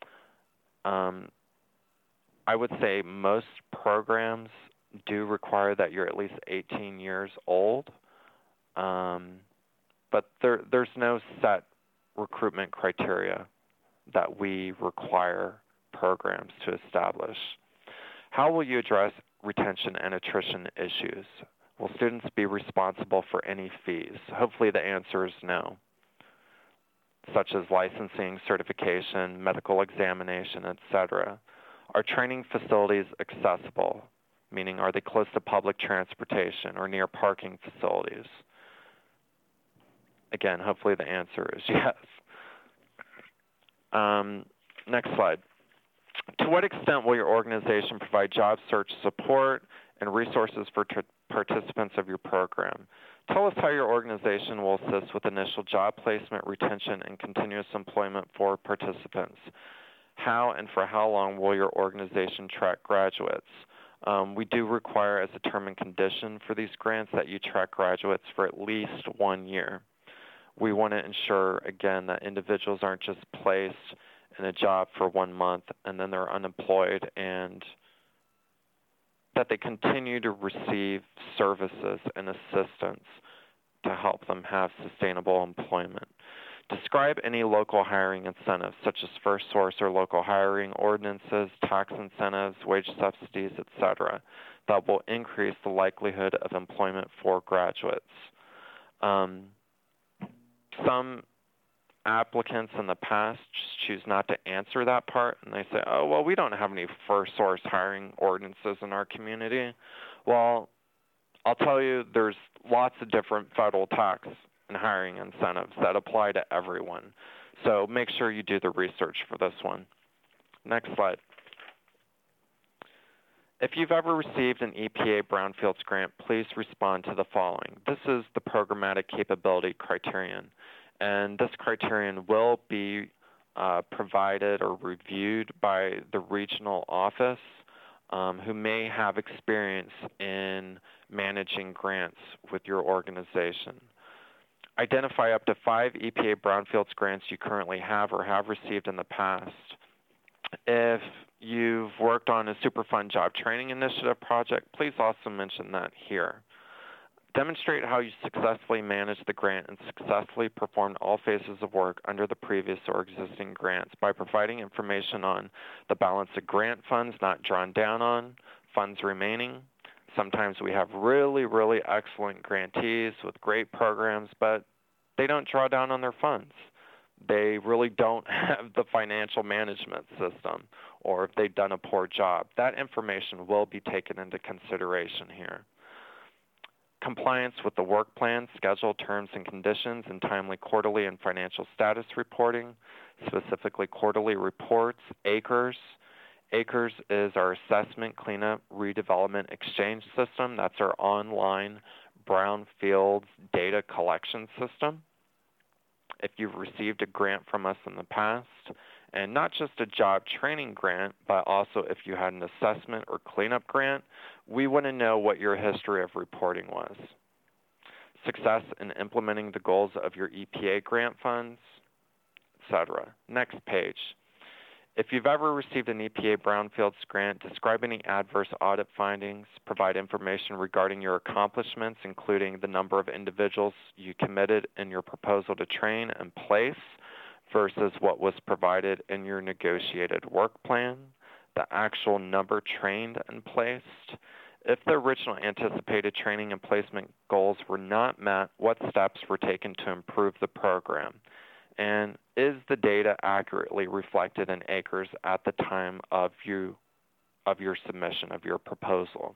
I would say most programs do require that you're at least 18 years old, but there's no set recruitment criteria. that we require programs to establish. How will you address retention and attrition issues? Will students be responsible for any fees? Hopefully the answer is no, such as licensing, certification, medical examination, etc. Are training facilities accessible? Meaning, are they close to public transportation or near parking facilities? Again, hopefully the answer is yes. Next slide. To what extent will your organization provide job search support and resources for participants of your program? Tell us how your organization will assist with initial job placement, retention, and continuous employment for participants. How and for how long will your organization track graduates? We do require as a term and condition for these grants that you track graduates for at least 1 year. We want to ensure, again, that individuals aren't just placed in a job for 1 month and then they're unemployed, and that they continue to receive services and assistance to help them have sustainable employment. Describe any local hiring incentives, such as first source or local hiring ordinances, tax incentives, wage subsidies, etc., that will increase the likelihood of employment for graduates. Some applicants in the past just choose not to answer that part, and they say, oh, well, we don't have any first source hiring ordinances in our community. Well, I'll tell you, there's lots of different federal tax and hiring incentives that apply to everyone. So make sure you do the research for this one. Next slide. If you've ever received an EPA Brownfields grant, please respond to the following. This is the programmatic capability criterion, and this criterion will be provided or reviewed by the regional office who may have experience in managing grants with your organization. Identify up to 5 EPA Brownfields grants you currently have or have received in the past. If you've worked on a Superfund Job Training Initiative project, please also mention that here. Demonstrate how you successfully managed the grant and successfully performed all phases of work under the previous or existing grants by providing information on the balance of grant funds not drawn down on, funds remaining. Sometimes we have really, really excellent grantees with great programs, but they don't draw down on their funds. They really don't have the financial management system, or if they've done a poor job. That information will be taken into consideration here. Compliance with the work plan, schedule, terms and conditions, and timely quarterly and financial status reporting, specifically quarterly reports, ACRES. ACRES is our Assessment, Cleanup, Redevelopment Exchange System. That's our online brownfields data collection system. If you've received a grant from us in the past, and not just a job training grant, but also if you had an assessment or cleanup grant, we want to know what your history of reporting was. Success in implementing the goals of your EPA grant funds, etc. Next page. If you've ever received an EPA Brownfields grant, describe any adverse audit findings, provide information regarding your accomplishments, including the number of individuals you committed in your proposal to train and place versus what was provided in your negotiated work plan, the actual number trained and placed. If the original anticipated training and placement goals were not met, what steps were taken to improve the program? And is the data accurately reflected in ACRES at the time of your submission of your proposal?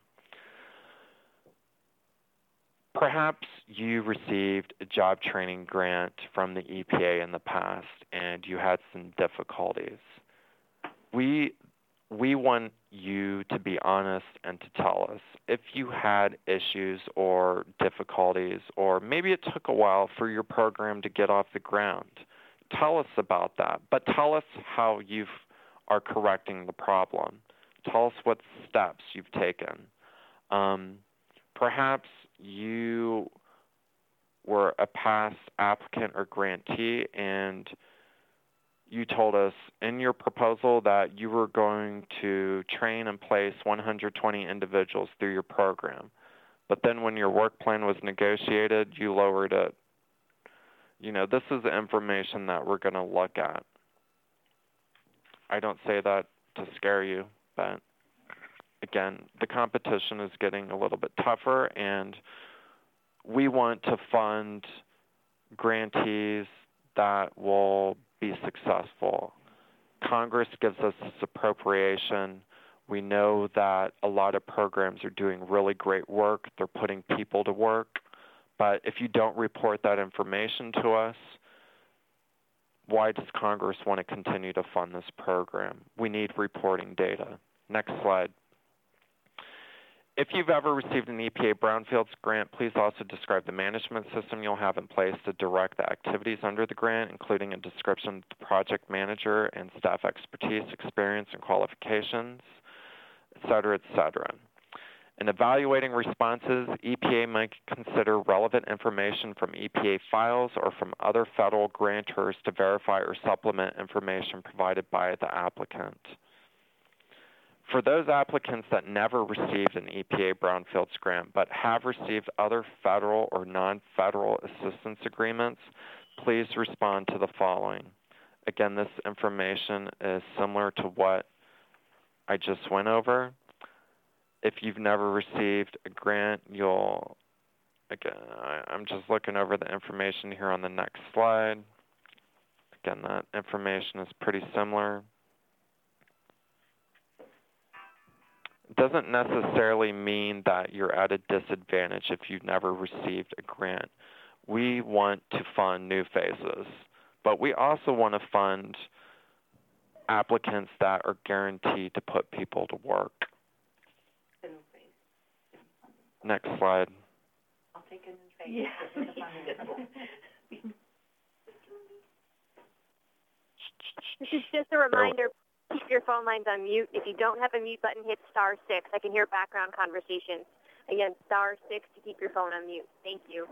Perhaps you received a job training grant from the EPA in the past and you had some difficulties. We want you to be honest and to tell us if you had issues or difficulties, or maybe it took a while for your program to get off the ground. Tell us about that, but tell us how you are correcting the problem. Tell us what steps you've taken. Perhaps you were a past applicant or grantee and you told us in your proposal that you were going to train and place 120 individuals through your program. But then when your work plan was negotiated, you lowered it. This is the information that we're going to look at. I don't say that to scare you, but again, the competition is getting a little bit tougher, and we want to fund grantees that will be successful. Congress gives us this appropriation. We know that a lot of programs are doing really great work. They're putting people to work. But if you don't report that information to us, why does Congress want to continue to fund this program? We need reporting data. Next slide. If you've ever received an EPA Brownfields grant, please also describe the management system you'll have in place to direct the activities under the grant, including a description of the project manager and staff expertise, experience, and qualifications, et cetera, et cetera. In evaluating responses, EPA might consider relevant information from EPA files or from other federal grantors to verify or supplement information provided by the applicant. For those applicants that never received an EPA Brownfields grant but have received other federal or non-federal assistance agreements, please respond to the following. Again, this information is similar to what I just went over. If you've never received a grant, I'm just looking over the information here on the next slide. Again, that information is pretty similar. It doesn't necessarily mean that you're at a disadvantage if you've never received a grant. We want to fund new phases, but we also want to fund applicants that are guaranteed to put people to work. Next slide. I'll take a new phase. This is just a reminder, keep your phone lines on mute. If you don't have a mute button, hit *6. I can hear background conversations. Again, *6 to keep your phone on mute. Thank you.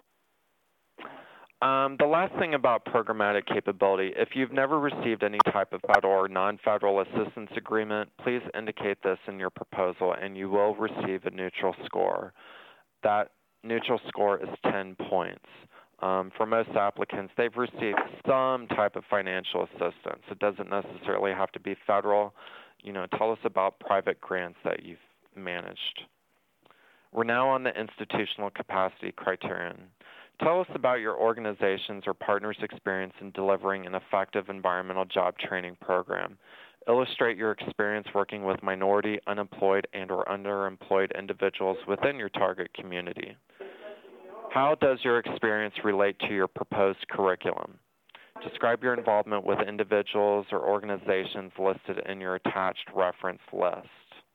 The last thing about programmatic capability, if you've never received any type of federal or non-federal assistance agreement, please indicate this in your proposal and you will receive a neutral score. That neutral score is 10 points. For most applicants, they've received some type of financial assistance. It doesn't necessarily have to be federal. Tell us about private grants that you've managed. We're now on the institutional capacity criterion. Tell us about your organization's or partner's experience in delivering an effective environmental job training program. Illustrate your experience working with minority, unemployed, and or underemployed individuals within your target community. How does your experience relate to your proposed curriculum? Describe your involvement with individuals or organizations listed in your attached reference list.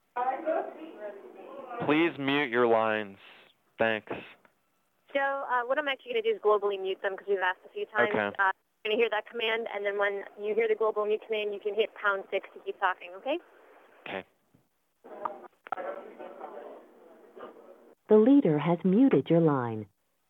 Please mute your lines. Thanks. Joe, what I'm actually going to do is globally mute them because we've asked a few times. Okay. You're going to hear that command, and then when you hear the global mute command, you can hit #6 to keep talking, okay? Okay. The leader has muted your line.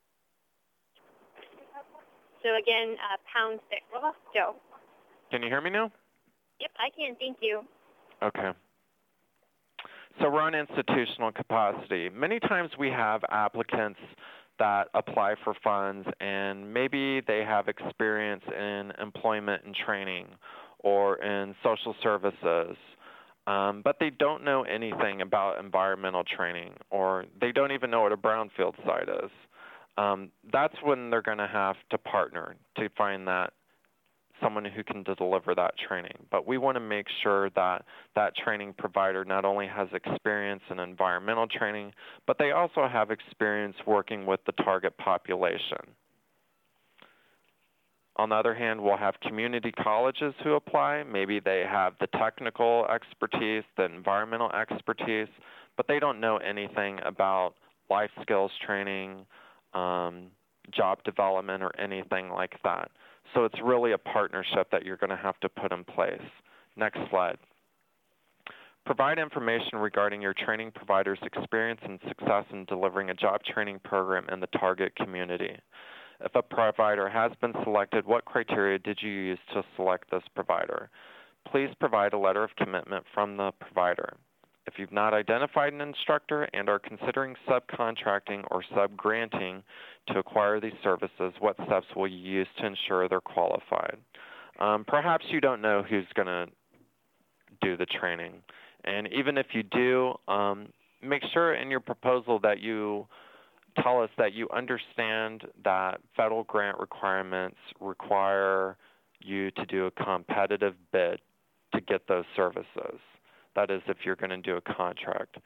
So again, #6. Joe. Can you hear me now? Yep, I can. Thank you. Okay. So we're on institutional capacity. Many times we have applicants that apply for funds and maybe they have experience in employment and training or in social services, but they don't know anything about environmental training or they don't even know what a brownfield site is. That's when they're going to have to partner to find that someone who can deliver that training. But we want to make sure that that training provider not only has experience in environmental training, but they also have experience working with the target population. On the other hand, we'll have community colleges who apply. Maybe they have the technical expertise, the environmental expertise, but they don't know anything about life skills training, job development, or anything like that. So it's really a partnership that you're going to have to put in place. Next slide. Provide information regarding your training provider's experience and success in delivering a job training program in the target community. If a provider has been selected, what criteria did you use to select this provider? Please provide a letter of commitment from the provider. If you've not identified an instructor and are considering subcontracting or subgranting to acquire these services, what steps will you use to ensure they're qualified? Perhaps you don't know who's going to do the training. And even if you do, make sure in your proposal that you tell us that you understand that federal grant requirements require you to do a competitive bid to get those services. That is, if you're going to do a contract.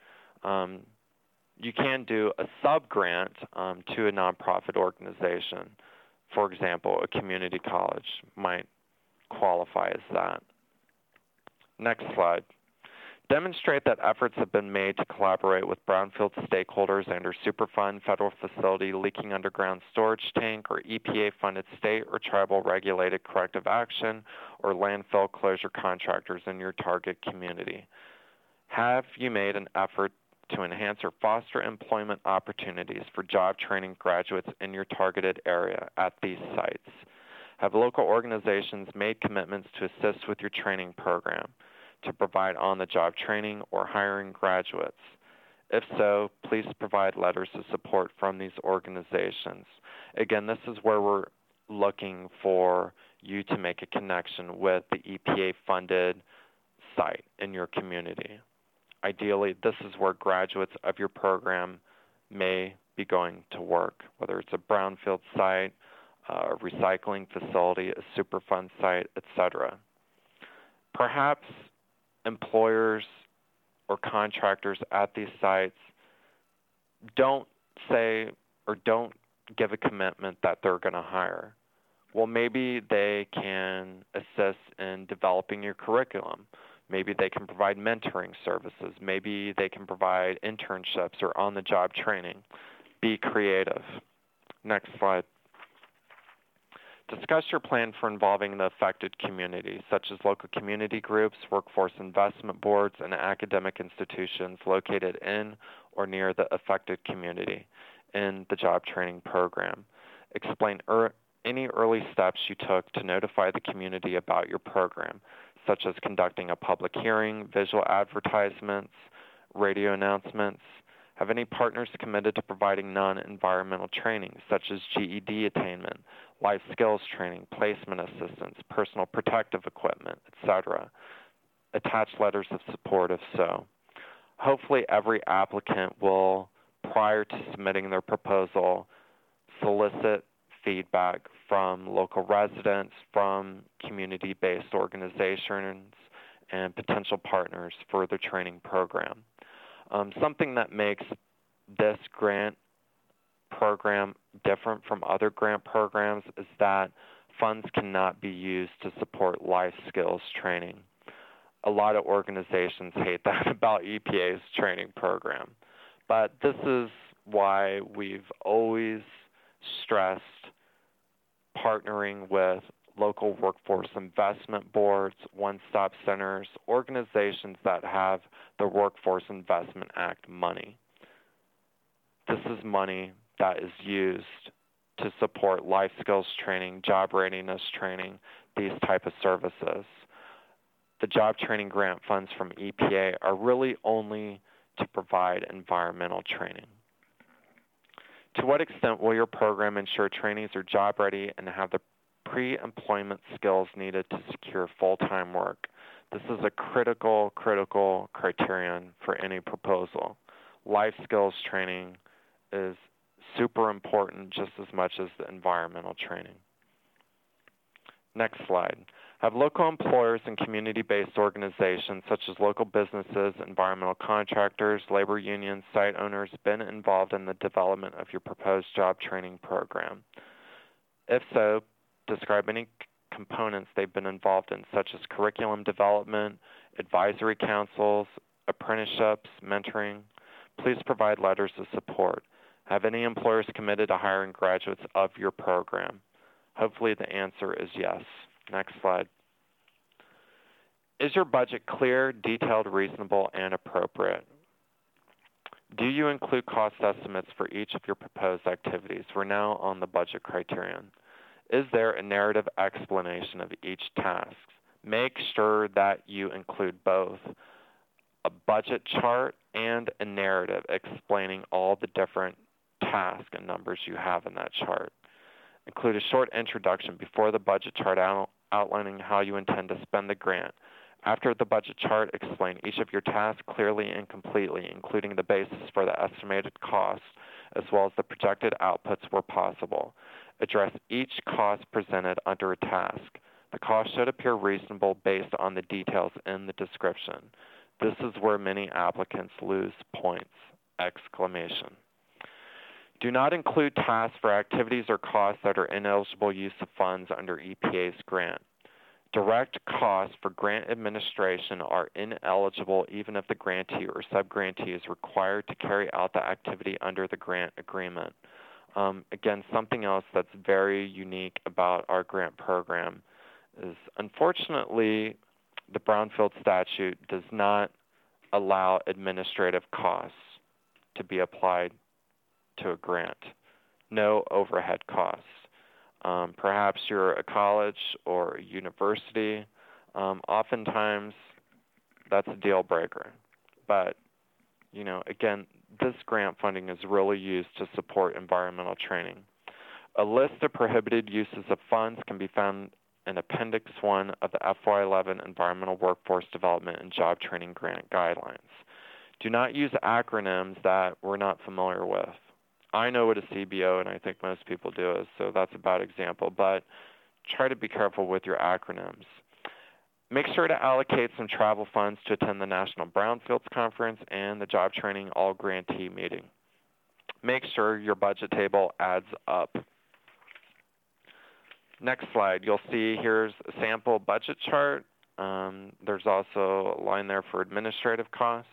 You can do a sub-grant to a nonprofit organization. For example, a community college might qualify as that. Next slide. Demonstrate that efforts have been made to collaborate with brownfield stakeholders and/or Superfund, federal facility, leaking underground storage tank, or EPA-funded state or tribal regulated corrective action, or landfill closure contractors in your target community. Have you made an effort to enhance or foster employment opportunities for job training graduates in your targeted area at these sites? Have local organizations made commitments to assist with your training program, to provide on-the-job training or hiring graduates? If so, please provide letters of support from these organizations. Again, this is where we're looking for you to make a connection with the EPA-funded site in your community. Ideally, this is where graduates of your program may be going to work, whether it's a brownfield site, a recycling facility, a Superfund site, etc. Perhaps employers or contractors at these sites don't say or don't give a commitment that they're going to hire. Well, maybe they can assist in developing your curriculum. Maybe they can provide mentoring services. Maybe they can provide internships or on-the-job training. Be creative. Next slide. Discuss your plan for involving the affected community, such as local community groups, workforce investment boards, and academic institutions located in or near the affected community in the job training program. Explain any early steps you took to notify the community about your program, such as conducting a public hearing, visual advertisements, radio announcements. Have any partners committed to providing non-environmental training, such as GED attainment, life skills training, placement assistance, personal protective equipment, etc.? Attach letters of support if so. Hopefully every applicant will, prior to submitting their proposal, solicit feedback from local residents, from community-based organizations, and potential partners for the training program. Something that makes this grant program different from other grant programs is that funds cannot be used to support life skills training. A lot of organizations hate that about EPA's training program. But this is why we've always stressed partnering with local workforce investment boards, one-stop centers, organizations that have the Workforce Investment Act money. This is money that is used to support life skills training, job readiness training, these type of services. The job training grant funds from EPA are really only to provide environmental training. To what extent will your program ensure trainees are job ready and have the pre-employment skills needed to secure full-time work? This is a critical criterion for any proposal. Life skills training is super important just as much as the environmental training. Next slide. Have local employers and community-based organizations such as local businesses, environmental contractors, labor unions, site owners been involved in the development of your proposed job training program? If so, describe any components they've been involved in, such as curriculum development, advisory councils, apprenticeships, mentoring. Please provide letters of support. Have any employers committed to hiring graduates of your program? Hopefully the answer is yes. Next slide. Is your budget clear, detailed, reasonable, and appropriate? Do you include cost estimates for each of your proposed activities? We're now on the budget criterion. Is there a narrative explanation of each task? Make sure that you include both a budget chart and a narrative explaining all the different tasks and numbers you have in that chart. Include a short introduction before the budget chart outlining how you intend to spend the grant. After the budget chart, explain each of your tasks clearly and completely, including the basis for the estimated costs, as well as the projected outputs where possible. Address each cost presented under a task. The cost should appear reasonable based on the details in the description. This is where many applicants lose points! Exclamation. Do not include tasks for activities or costs that are ineligible use of funds under EPA's grant. Direct costs for grant administration are ineligible even if the grantee or subgrantee is required to carry out the activity under the grant agreement. Again, something else that's very unique about our grant program is, unfortunately, the Brownfield statute does not allow administrative costs to be applied to a grant. No overhead costs. Perhaps you're a college or a university. Oftentimes, that's a deal breaker. But, again, this grant funding is really used to support environmental training. A list of prohibited uses of funds can be found in Appendix 1 of the FY11 Environmental Workforce Development and Job Training Grant Guidelines. Do not use acronyms that we're not familiar with. I know what a CBO, and I think most people do, so that's a bad example, but try to be careful with your acronyms. Make sure to allocate some travel funds to attend the National Brownfields Conference and the Job Training All Grantee meeting. Make sure your budget table adds up. Next slide, you'll see here's a sample budget chart. There's also a line there for administrative costs.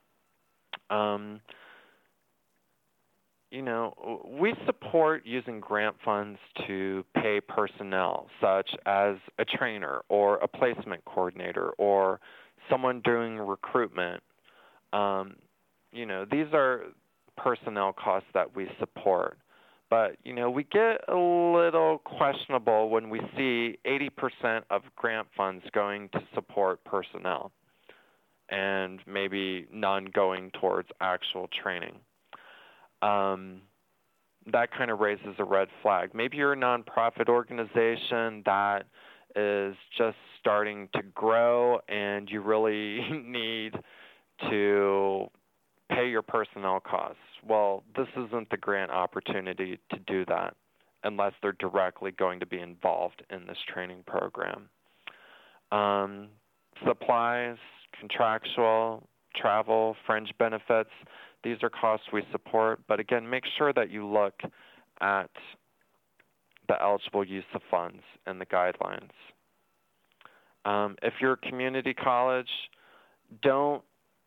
We support using grant funds to pay personnel, such as a trainer or a placement coordinator or someone doing recruitment. These are personnel costs that we support. But, we get a little questionable when we see 80% of grant funds going to support personnel and maybe none going towards actual training. That kind of raises a red flag. Maybe you're a nonprofit organization that is just starting to grow and you really need to pay your personnel costs. Well, this isn't the grant opportunity to do that unless they're directly going to be involved in this training program. Supplies, contractual, travel, fringe benefits, these are costs we support, but again, make sure that you look at the eligible use of funds and the guidelines. If you're a community college, don't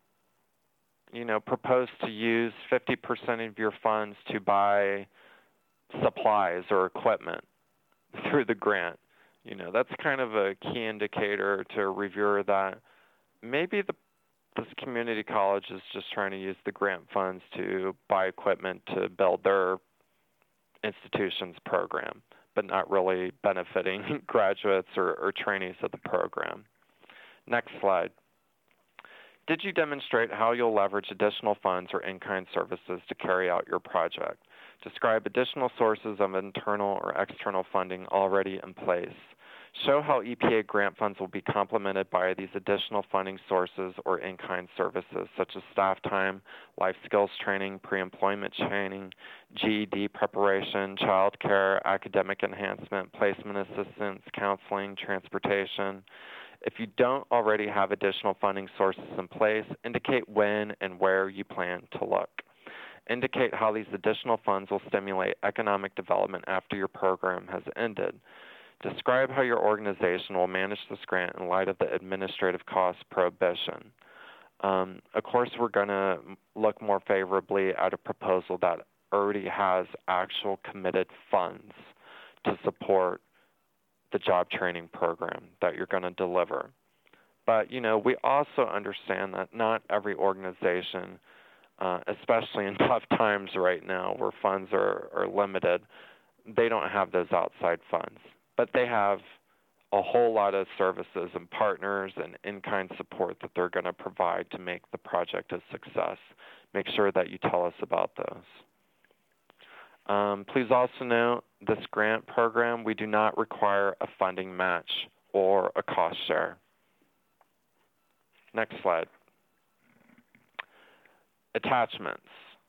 propose to use 50% of your funds to buy supplies or equipment through the grant. That's kind of a key indicator to a reviewer that maybe this community college is just trying to use the grant funds to buy equipment to build their institution's program, but not really benefiting graduates or trainees of the program. Next slide. Did you demonstrate how you'll leverage additional funds or in-kind services to carry out your project? Describe additional sources of internal or external funding already in place. Show how EPA grant funds will be complemented by these additional funding sources or in-kind services, such as staff time, life skills training, pre-employment training, GED preparation, child care, academic enhancement, placement assistance, counseling, transportation. If you don't already have additional funding sources in place, indicate when and where you plan to look. Indicate how these additional funds will stimulate economic development after your program has ended. Describe how your organization will manage this grant in light of the administrative cost prohibition. Of course, we're going to look more favorably at a proposal that already has actual committed funds to support the job training program that you're going to deliver. But, we also understand that not every organization, especially in tough times right now where funds are limited, they don't have those outside funds. But they have a whole lot of services and partners and in-kind support that they're going to provide to make the project a success. Make sure that you tell us about those. Please also note, this grant program, we do not require a funding match or a cost share. Next slide. Attachments.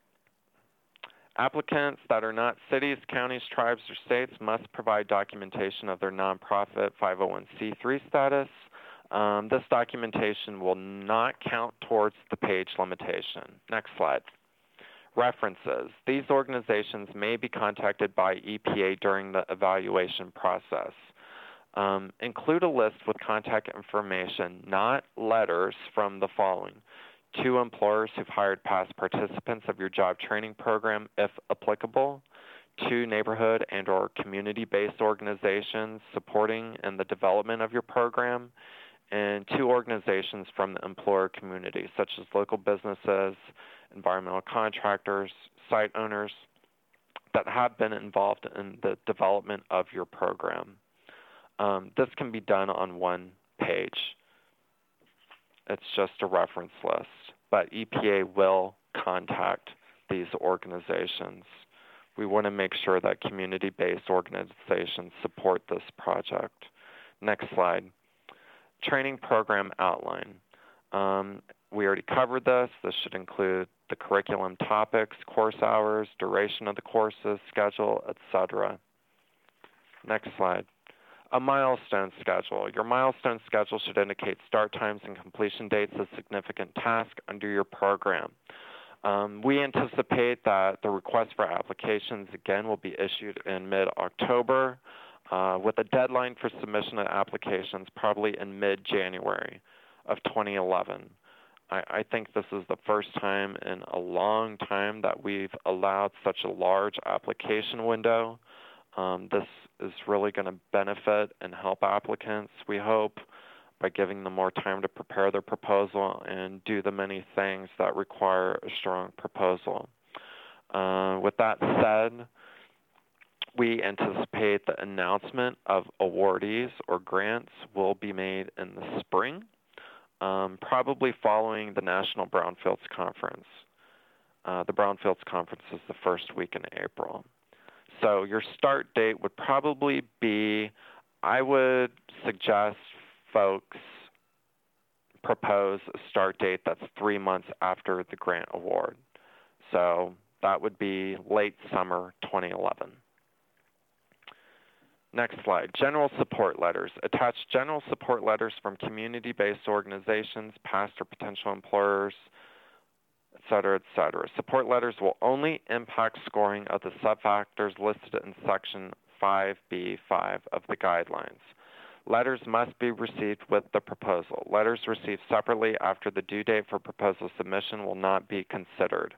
Applicants that are not cities, counties, tribes, or states must provide documentation of their nonprofit 501c3 status. This documentation will not count towards the page limitation. Next slide. References. These organizations may be contacted by EPA during the evaluation process. Include a list with contact information, not letters, from the following: 2 employers who've hired past participants of your job training program, if applicable; 2 neighborhood and or community-based organizations supporting in the development of your program; and 2 organizations from the employer community, such as local businesses, environmental contractors, site owners that have been involved in the development of your program. This can be done on one page. It's just a reference list, but EPA will contact these organizations. We want to make sure that community-based organizations support this project. Next slide. Training program outline. We already covered this. This should include the curriculum topics, course hours, duration of the courses, schedule, etc. Next slide. A milestone schedule. Your milestone schedule should indicate start times and completion dates of significant tasks under your program. We anticipate that the request for applications, again, will be issued in mid-October, with a deadline for submission of applications probably in mid-January of 2011. I think this is the first time in a long time that we've allowed such a large application window. This is really going to benefit and help applicants, we hope, by giving them more time to prepare their proposal and do the many things that require a strong proposal. With that said, we anticipate the announcement of awardees or grants will be made in the spring, probably following the National Brownfields Conference. The Brownfields Conference is the first week in April. So your start date would probably be, I would suggest folks propose a start date that's 3 months after the grant award. So that would be late summer 2011. Next slide. General support letters. Attach general support letters from community-based organizations, past or potential employers, et cetera, et cetera. Support letters will only impact scoring of the sub-factors listed in Section 5B5 of the guidelines. Letters must be received with the proposal. Letters received separately after the due date for proposal submission will not be considered.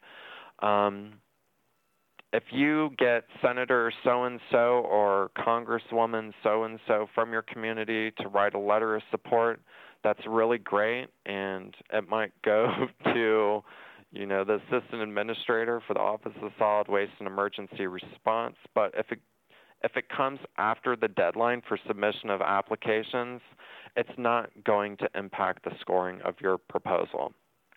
If you get Senator so-and-so or Congresswoman so-and-so from your community to write a letter of support, that's really great, and it might go to the Assistant Administrator for the Office of Solid Waste and Emergency Response. But if it comes after the deadline for submission of applications, it's not going to impact the scoring of your proposal.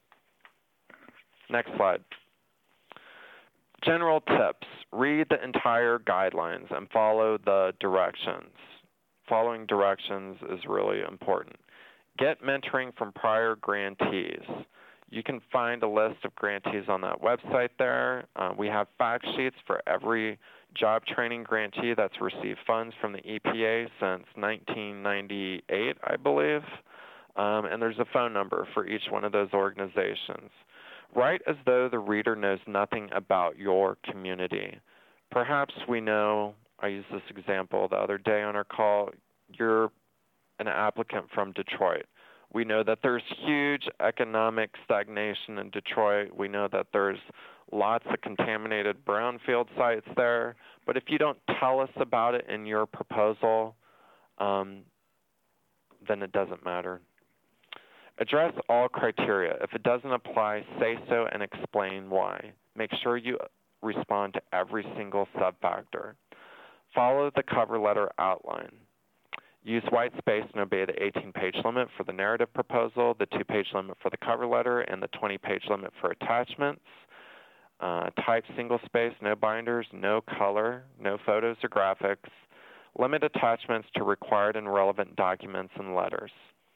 Next slide. General tips. Read the entire guidelines and follow the directions. Following directions is really important. Get mentoring from prior grantees. You can find a list of grantees on that website there. We have fact sheets for every job training grantee that's received funds from the EPA since 1998, I believe. And there's a phone number for each one of those organizations. Write as though the reader knows nothing about your community. Perhaps we know, I used this example the other day on our call, you're an applicant from Detroit. We know that there's huge economic stagnation in Detroit. We know that there's lots of contaminated brownfield sites there. But if you don't tell us about it in your proposal, then it doesn't matter. Address all criteria. If it doesn't apply, say so and explain why. Make sure you respond to every single sub-factor. Follow the cover letter outline. Use white space and obey the 18-page limit for the narrative proposal, the 2-page limit for the cover letter, and the 20-page limit for attachments. Type single space, no binders, no color, no photos or graphics. Limit attachments to required and relevant documents and letters.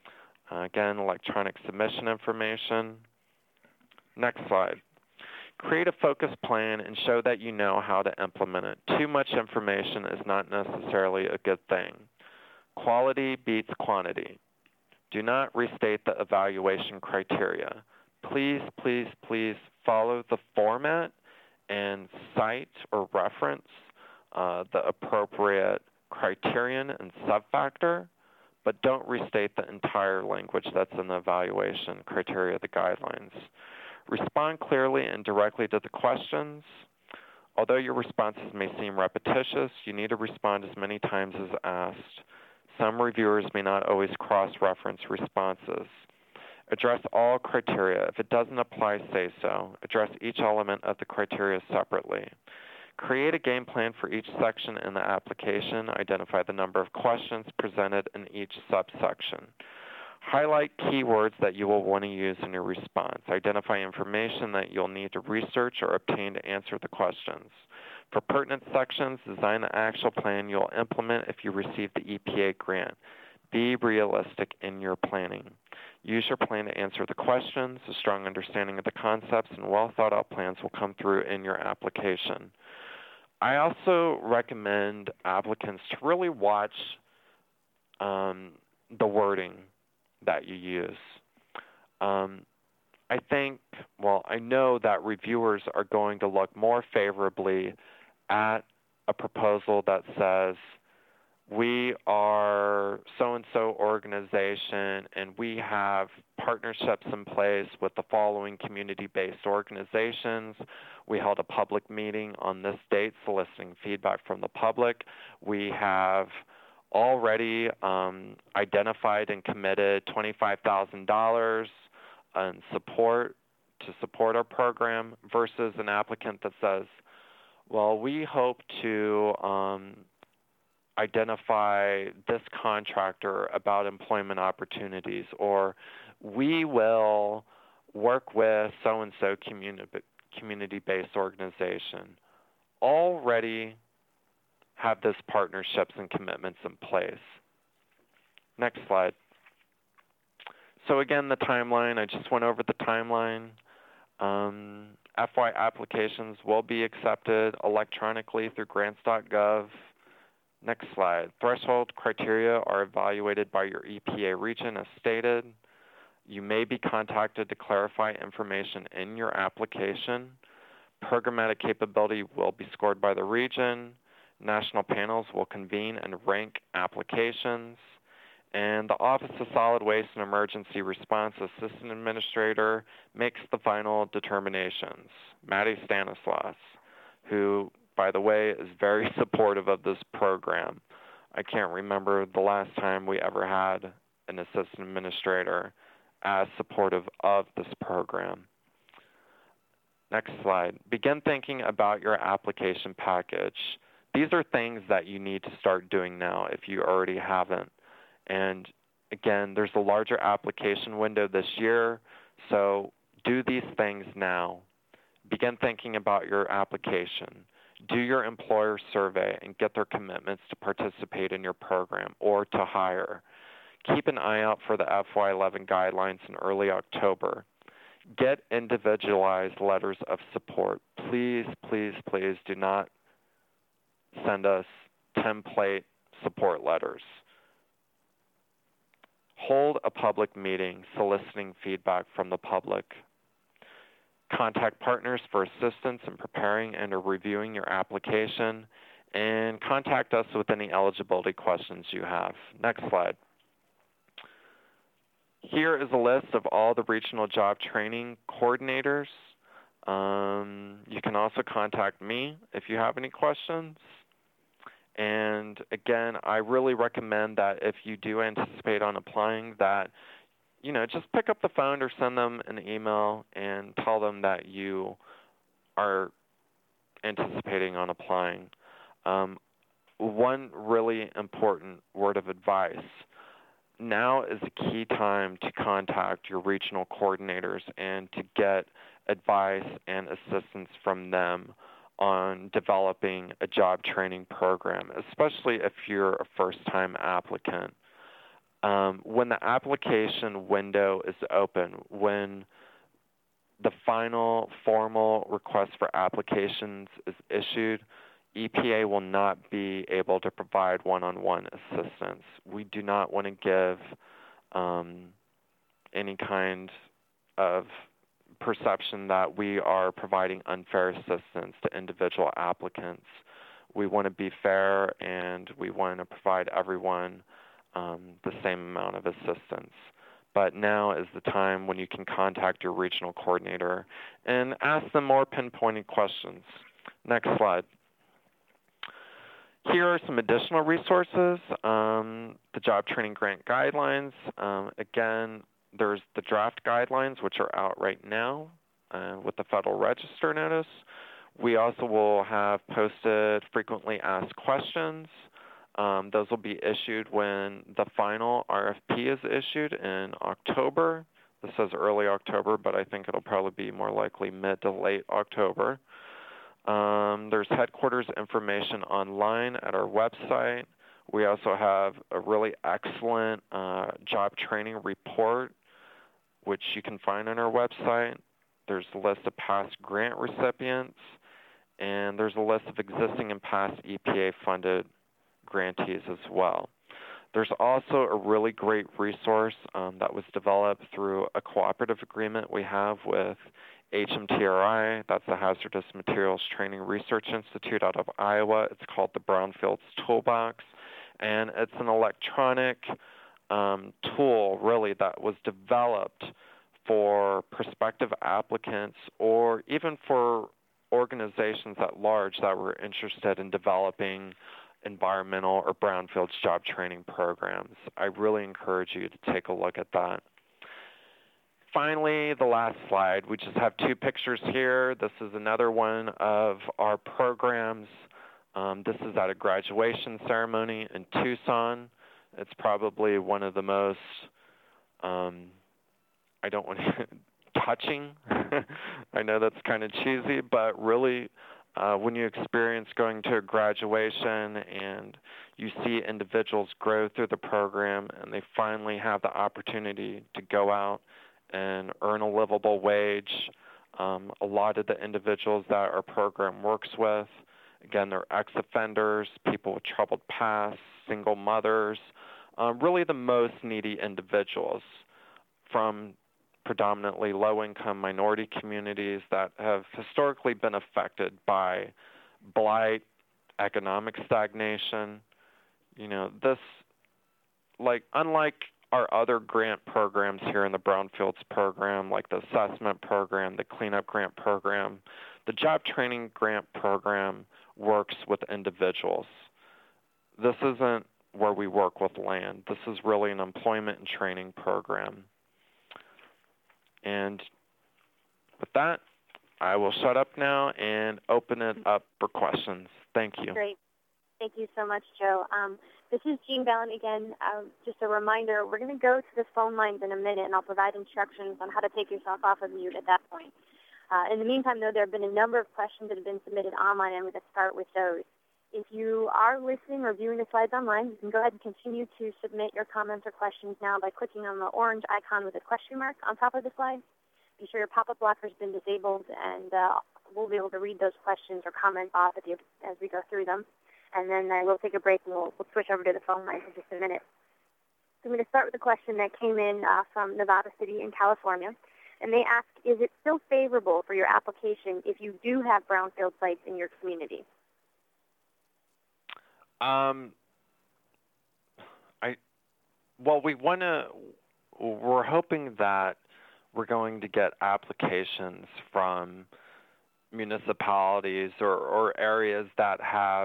Again, electronic submission information. Next slide. Create a focus plan and show that you know how to implement it. Too much information is not necessarily a good thing. Quality beats quantity. Do not restate the evaluation criteria. Please, please, please follow the format and cite or reference the appropriate criterion and subfactor, but don't restate the entire language that's in the evaluation criteria, the guidelines. Respond clearly and directly to the questions. Although your responses may seem repetitious, you need to respond as many times as asked. Some reviewers may not always cross-reference responses. Address all criteria. If it doesn't apply, say so. Address each element of the criteria separately. Create a game plan for each section in the application. Identify the number of questions presented in each subsection. Highlight keywords that you will want to use in your response. Identify information that you'll need to research or obtain to answer the questions. For pertinent sections, design the actual plan you'll implement if you receive the EPA grant. Be realistic in your planning. Use your plan to answer the questions. A strong understanding of the concepts and well-thought-out plans will come through in your application. I also recommend applicants to really watch the wording that you use. I know that reviewers are going to look more favorably at a proposal that says, we are so-and-so organization and we have partnerships in place with the following community-based organizations. We held a public meeting on this date soliciting feedback from the public. We have already identified and committed $25,000 in support to support our program, versus an applicant that says, well, we hope to identify this contractor about employment opportunities, or we will work with so-and-so community-based organization. Already have those partnerships and commitments in place. Next slide. So again, the timeline, I just went over the timeline. FY applications will be accepted electronically through grants.gov. Next slide. Threshold criteria are evaluated by your EPA region as stated. You may be contacted to clarify information in your application. Programmatic capability will be scored by the region. National panels will convene and rank applications. And the Office of Solid Waste and Emergency Response Assistant Administrator makes the final determinations. Maddie Stanislaus, who, by the way, is very supportive of this program. I can't remember the last time we ever had an assistant administrator as supportive of this program. Next slide. Begin thinking about your application package. These are things that you need to start doing now if you already haven't. And again, there's a larger application window this year, so do these things now. Begin thinking about your application. Do your employer survey and get their commitments to participate in your program or to hire. Keep an eye out for the FY11 guidelines in early October. Get individualized letters of support. Please, please, please do not send us template support letters. Hold a public meeting soliciting feedback from the public. Contact partners for assistance in preparing and or reviewing your application, and contact us with any eligibility questions you have. Next slide. Here is a list of all the regional job training coordinators. You can also contact me if you have any questions. And again, I really recommend that if you do anticipate on applying that, just pick up the phone or send them an email and tell them that you are anticipating on applying. One really important word of advice. Now is the key time to contact your regional coordinators and to get advice and assistance from them on developing a job training program, especially if you're a first-time applicant. When the application window is open, when the final formal request for applications is issued, EPA will not be able to provide one-on-one assistance. We do not want to give any kind of perception that we are providing unfair assistance to individual applicants. We want to be fair, and we want to provide everyone the same amount of assistance. But now is the time when you can contact your regional coordinator and ask them more pinpointed questions. Next slide. Here are some additional resources. The Job Training Grant Guidelines. Again, there's the draft guidelines, which are out right now with the Federal Register notice. We also will have posted frequently asked questions. Those will be issued when the final RFP is issued in October. This says early October, but I think it'll probably be more likely mid to late October. There's headquarters information online at our website. We also have a really excellent job training report, which you can find on our website. There's a list of past grant recipients, and there's a list of existing and past EPA-funded grantees as well. There's also a really great resource that was developed through a cooperative agreement we have with HMTRI, that's the Hazardous Materials Training Research Institute out of Iowa. It's called the Brownfields Toolbox, and it's an electronic tool, really, that was developed for prospective applicants or even for organizations at large that were interested in developing environmental or brownfields job training programs. I really encourage you to take a look at that. Finally, the last slide. We just have two pictures here. This is another one of our programs. This is at a graduation ceremony in Tucson. It's probably one of the most, I don't want to, touching. I know that's kind of cheesy, but really, when you experience going to a graduation and you see individuals grow through the program and they finally have the opportunity to go out and earn a livable wage, a lot of the individuals that our program works with, again, they're ex-offenders, people with troubled pasts, single mothers, really the most needy individuals from predominantly low-income minority communities that have historically been affected by blight, economic stagnation. You know, this, unlike our other grant programs here in the Brownfields program, like the assessment program, the cleanup grant program, the job training grant program works with individuals. This isn't where we work with land. This is really an employment and training program. And with that, I will shut up now and open it up for questions. Thank you. Great. Thank you so much, Joe. This is Jean Ballin again. Just a reminder, we're going to go to the phone lines in a minute, and I'll provide instructions on how to take yourself off of mute at that point. In the meantime, though, there have been a number of questions that have been submitted online, and I'm going to start with those. If you are listening or viewing the slides online, you can go ahead and continue to submit your comments or questions now by clicking on the orange icon with a question mark on top of the slide. Be sure your pop-up blocker has been disabled, and we'll be able to read those questions or comments off as we go through them. And then we'll take a break, and we'll switch over to the phone lines in just a minute. So I'm going to start with a question that came in from Nevada City in California. And they ask, is it still favorable for your application if you do have brownfield sites in your community? We're hoping that we're going to get applications from municipalities or areas that have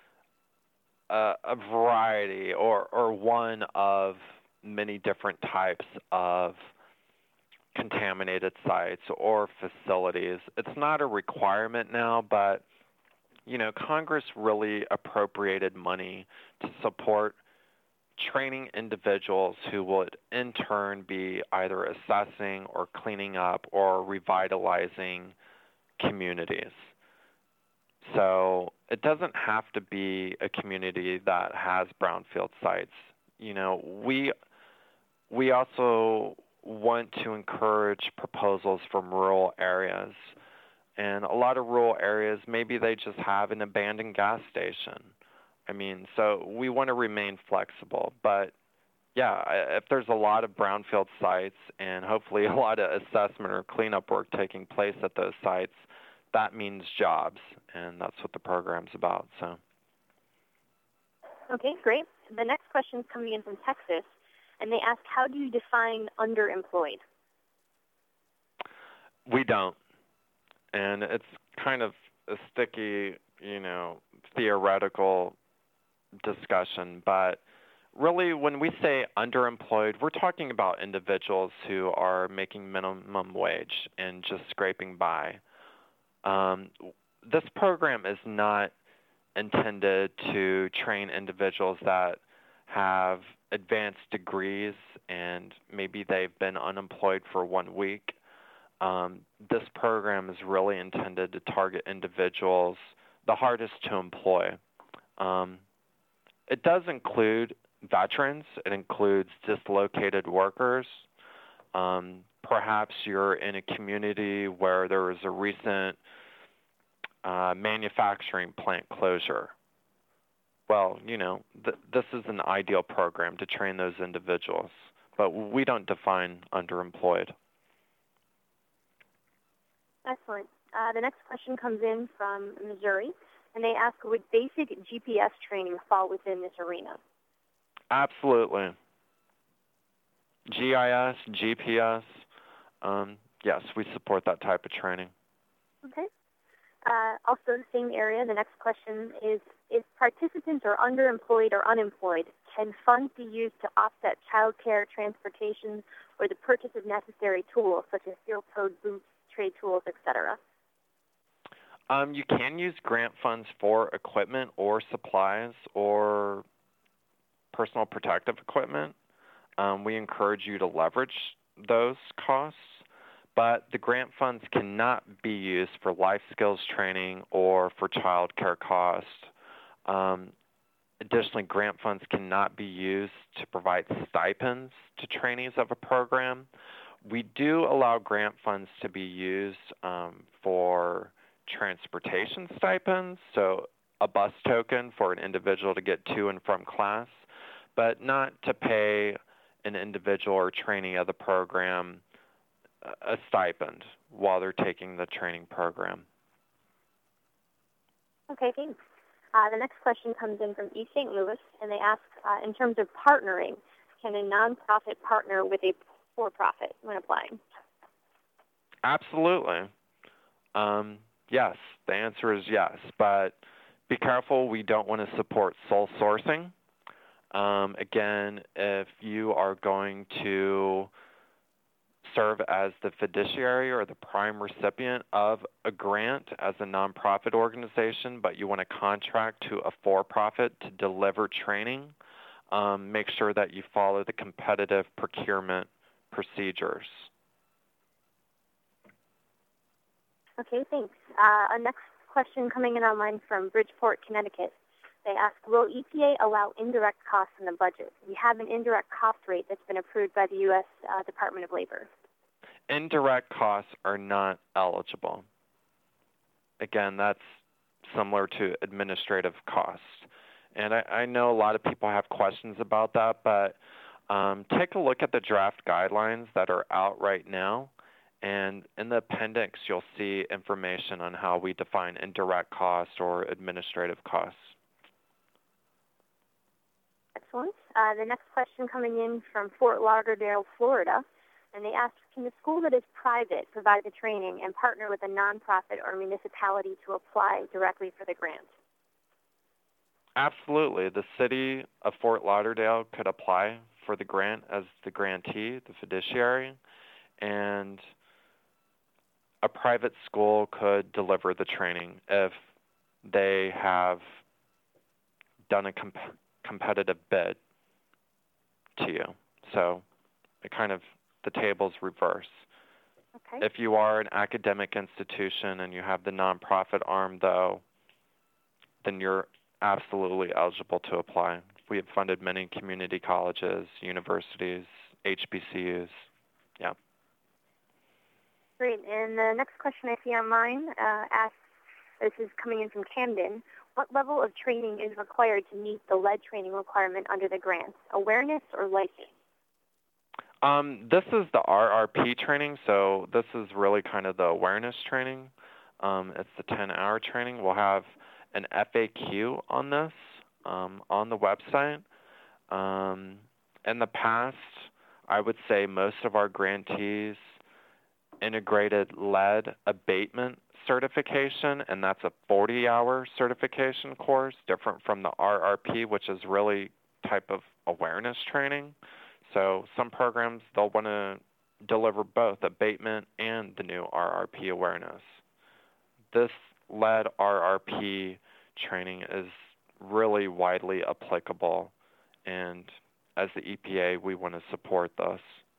a variety or one of many different types of contaminated sites or facilities. It's not a requirement now, but Congress really appropriated money to support training individuals who would in turn be either assessing or cleaning up or revitalizing communities. So it doesn't have to be a community that has brownfield sites. We we also want to encourage proposals from rural areas. And a lot of rural areas, maybe they just have an abandoned gas station. So we want to remain flexible. But yeah, if there's a lot of brownfield sites and hopefully a lot of assessment or cleanup work taking place at those sites, that means jobs, and that's what the program's about. So. Okay, great. The next question is coming in from Texas, and they ask, how do you define underemployed? We don't. And it's kind of a sticky, theoretical discussion. But really, when we say underemployed, we're talking about individuals who are making minimum wage and just scraping by. This program is not intended to train individuals that have advanced degrees and maybe they've been unemployed for 1 week. This program is really intended to target individuals the hardest to employ. It does include veterans. It includes dislocated workers. Perhaps you're in a community where there was a recent manufacturing plant closure. Well, this is an ideal program to train those individuals, but we don't define underemployed. Excellent. The next question comes in from Missouri, and they ask, would basic GPS training fall within this arena? Absolutely. GIS, GPS, yes, we support that type of training. Okay. Also the same area, the next question is, if participants are underemployed or unemployed, can funds be used to offset child care, transportation, or the purchase of necessary tools, such as steel-toed boots, trade tools, etc.? You can use grant funds for equipment or supplies or personal protective equipment. We encourage you to leverage those costs, but the grant funds cannot be used for life skills training or for child care costs. Additionally, grant funds cannot be used to provide stipends to trainees of a program. We do allow grant funds to be used for transportation stipends, so a bus token for an individual to get to and from class, but not to pay an individual or trainee of the program a stipend while they're taking the training program. Okay, thanks. The next question comes in from East St. Louis, and they ask, in terms of partnering, can a nonprofit partner with a for-profit when applying? Absolutely. Yes, the answer is yes, but be careful. We don't want to support sole sourcing. Again, if you are going to serve as the fiduciary or the prime recipient of a grant as a nonprofit organization, but you want to contract to a for-profit to deliver training, make sure that you follow the competitive procurement procedures. Okay, thanks. Our next question coming in online from Bridgeport, Connecticut. They ask, will EPA allow indirect costs in the budget? We have an indirect cost rate that's been approved by the U.S. Department of Labor. Indirect costs are not eligible. Again, that's similar to administrative costs. And I know a lot of people have questions about that, but take a look at the draft guidelines that are out right now. And in the appendix, you'll see information on how we define indirect costs or administrative costs. Excellent. The next question coming in from Fort Lauderdale, Florida, and they ask, can the school that is private provide the training and partner with a nonprofit or municipality to apply directly for the grant? Absolutely. The city of Fort Lauderdale could apply for the grant as the grantee, the fiduciary, and a private school could deliver the training if they have done a competitive bid to you. So the tables reverse. Okay. If you are an academic institution and you have the nonprofit arm, though, then you're absolutely eligible to apply. We have funded many community colleges, universities, HBCUs. Yeah. Great. And the next question I see online asks, this is coming in from Camden, what level of training is required to meet the lead training requirement under the grant? Awareness or license? This is the RRP training, so this is really kind of the awareness training. It's the 10-hour training. We'll have an FAQ on this on the website. In the past, I would say most of our grantees integrated lead abatement certification, and that's a 40-hour certification course, different from the RRP, which is really type of awareness training. So some programs, they'll want to deliver both abatement and the new RRP awareness. This lead RRP training is really widely applicable, and as the EPA, we want to support this.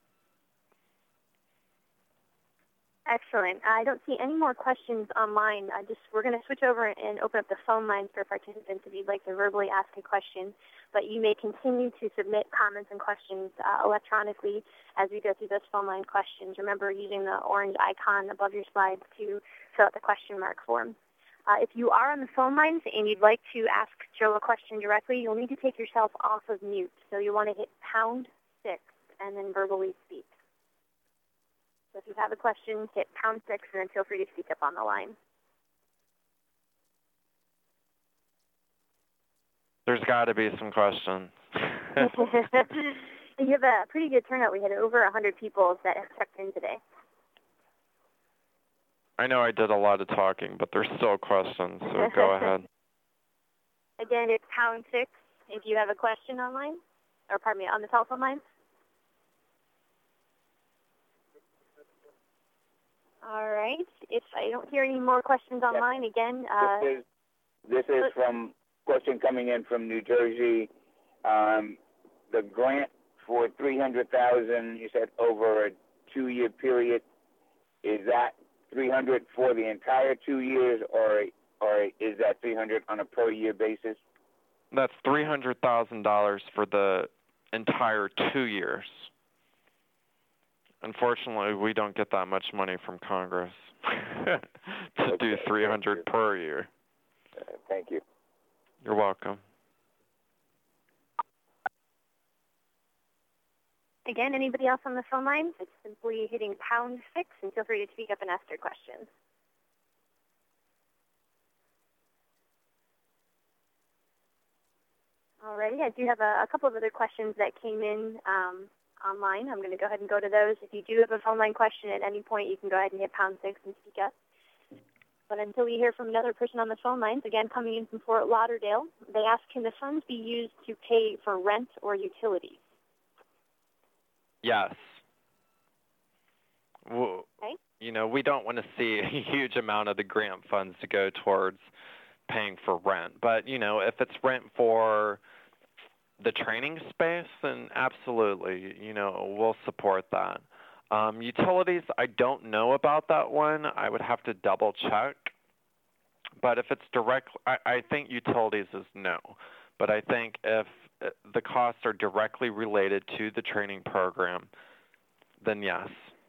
Excellent. I don't see any more questions online. We're going to switch over and open up the phone lines for participants if you'd like to verbally ask a question. But you may continue to submit comments and questions electronically as we go through those phone line questions. Remember, using the orange icon above your slides to fill out the question mark form. If you are on the phone lines and you'd like to ask Joe a question directly, you'll need to take yourself off of mute. So you'll want to hit #6 and then verbally speak. So if you have a question, hit #6 and then feel free to speak up on the line. There's got to be some questions. You have a pretty good turnout. We had over 100 people that have checked in today. I know I did a lot of talking, but there's still questions, so go ahead. Again, it's #6 if you have a question online, or pardon me, on the telephone line. All right. If I don't hear any more questions online, again. This is from question coming in from New Jersey. The grant for $300,000, you said over a 2-year period. Is that $300 for the entire 2 years, or is that $300 on a per year basis? That's $300,000 for the entire 2 years. Unfortunately, we don't get that much money from Congress to do $300 per year. Thank you. You're welcome. Again, anybody else on the phone line? It's simply hitting #6 and feel free to speak up and ask your questions. Alrighty, I do have a couple of other questions that came in online. I'm going to go ahead and go to those. If you do have a phone line question at any point, you can go ahead and hit #6 and speak up. But until we hear from another person on the phone lines, again, coming in from Fort Lauderdale, they ask, can the funds be used to pay for rent or utilities? Yes. Well, okay. You know, we don't want to see a huge amount of the grant funds to go towards paying for rent. But, you know, if it's rent for the training space, then absolutely, you know, we'll support that. Utilities, I don't know about that one. I would have to double check. But if it's direct, I think utilities is no. But I think if the costs are directly related to the training program, then yes.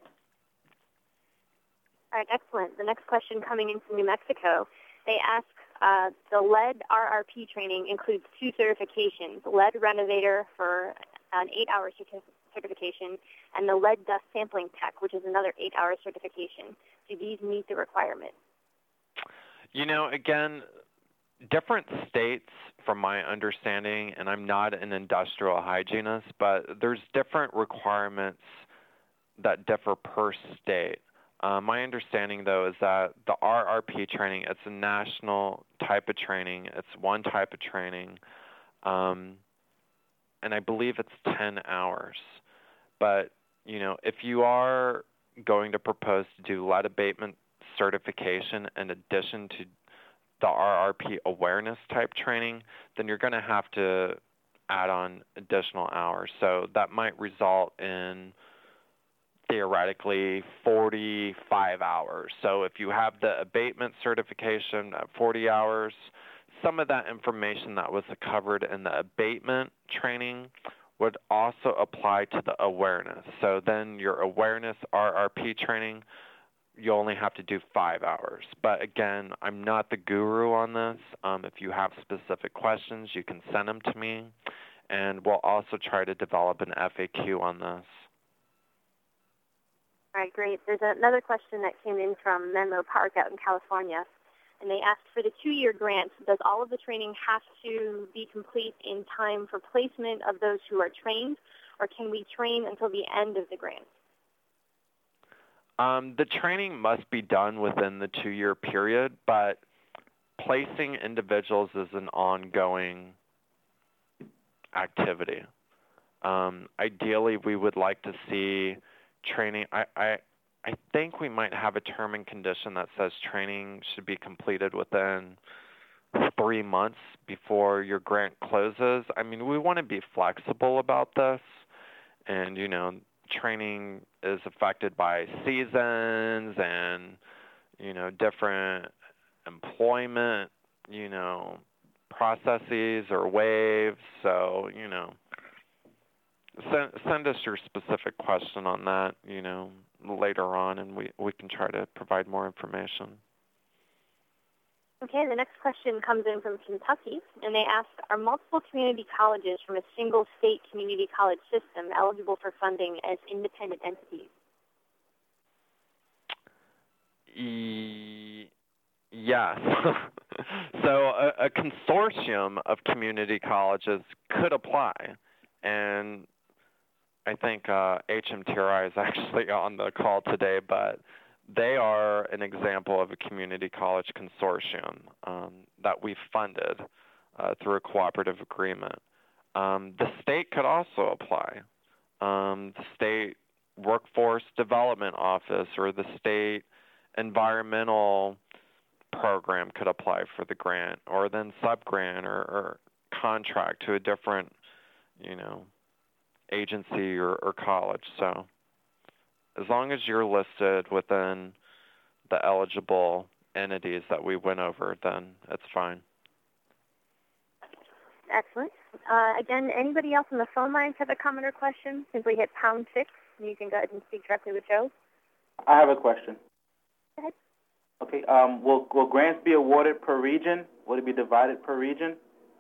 All right, excellent. The next question coming in from New Mexico, they ask, the lead RRP training includes 2 certifications, lead renovator for an 8-hour certification and the lead dust sampling tech, which is another 8-hour certification. Do these meet the requirement? You know, again, different states, from my understanding, and I'm not an industrial hygienist, but there's different requirements that differ per state. My understanding, though, is that the RRP training, it's a national type of training. It's one type of training, and I believe it's 10 hours. But, you know, if you are going to propose to do lead abatement certification in addition to the RRP awareness type training, then you're going to have to add on additional hours. So that might result in theoretically 45 hours. So if you have the abatement certification at 40 hours, some of that information that was covered in the abatement training would also apply to the awareness. So then your awareness RRP training, you only have to do 5 hours. But again, I'm not the guru on this. If you have specific questions, you can send them to me, and we'll also try to develop an FAQ on this. All right, great. There's another question that came in from Menlo Park out in California, and they asked, for the 2-year grant, does all of the training have to be complete in time for placement of those who are trained, or can we train until the end of the grant? The training must be done within the 2-year period, but placing individuals is an ongoing activity. Ideally, we would like to see training. I think we might have a term and condition that says training should be completed within 3 months before your grant closes. I mean, we want to be flexible about this, and training is affected by seasons and different employment processes or waves. So send us your specific question on that later on, and we can try to provide more information. Okay, the next question comes in from Kentucky, and they ask, are multiple community colleges from a single state community college system eligible for funding as independent entities? Yes. So a consortium of community colleges could apply, and I think HMTRI is actually on the call today, but they are an example of a community college consortium that we funded through a cooperative agreement. The state could also apply. The state workforce development office or the state environmental program could apply for the grant, or then sub-grant or contract to a different, agency or college. So as long as you're listed within the eligible entities that we went over, then it's fine. Excellent. Again, anybody else on the phone lines have a comment or question? Simply hit #6, and you can go ahead and speak directly with Joe. I have a question. Go ahead. Okay. Will grants be awarded per region? Will it be divided per region?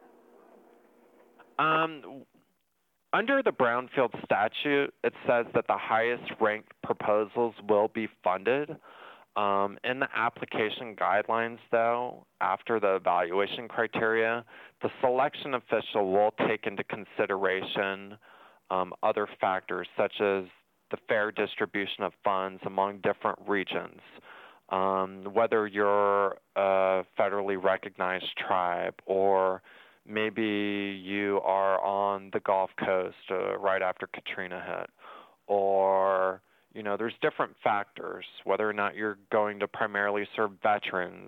Under the Brownfield statute, it says that the highest ranked proposals will be funded. In the application guidelines, though, after the evaluation criteria, the selection official will take into consideration other factors such as the fair distribution of funds among different regions, whether you're a federally recognized tribe or maybe you are on the Gulf Coast right after Katrina hit, or there's different factors, whether or not you're going to primarily serve veterans,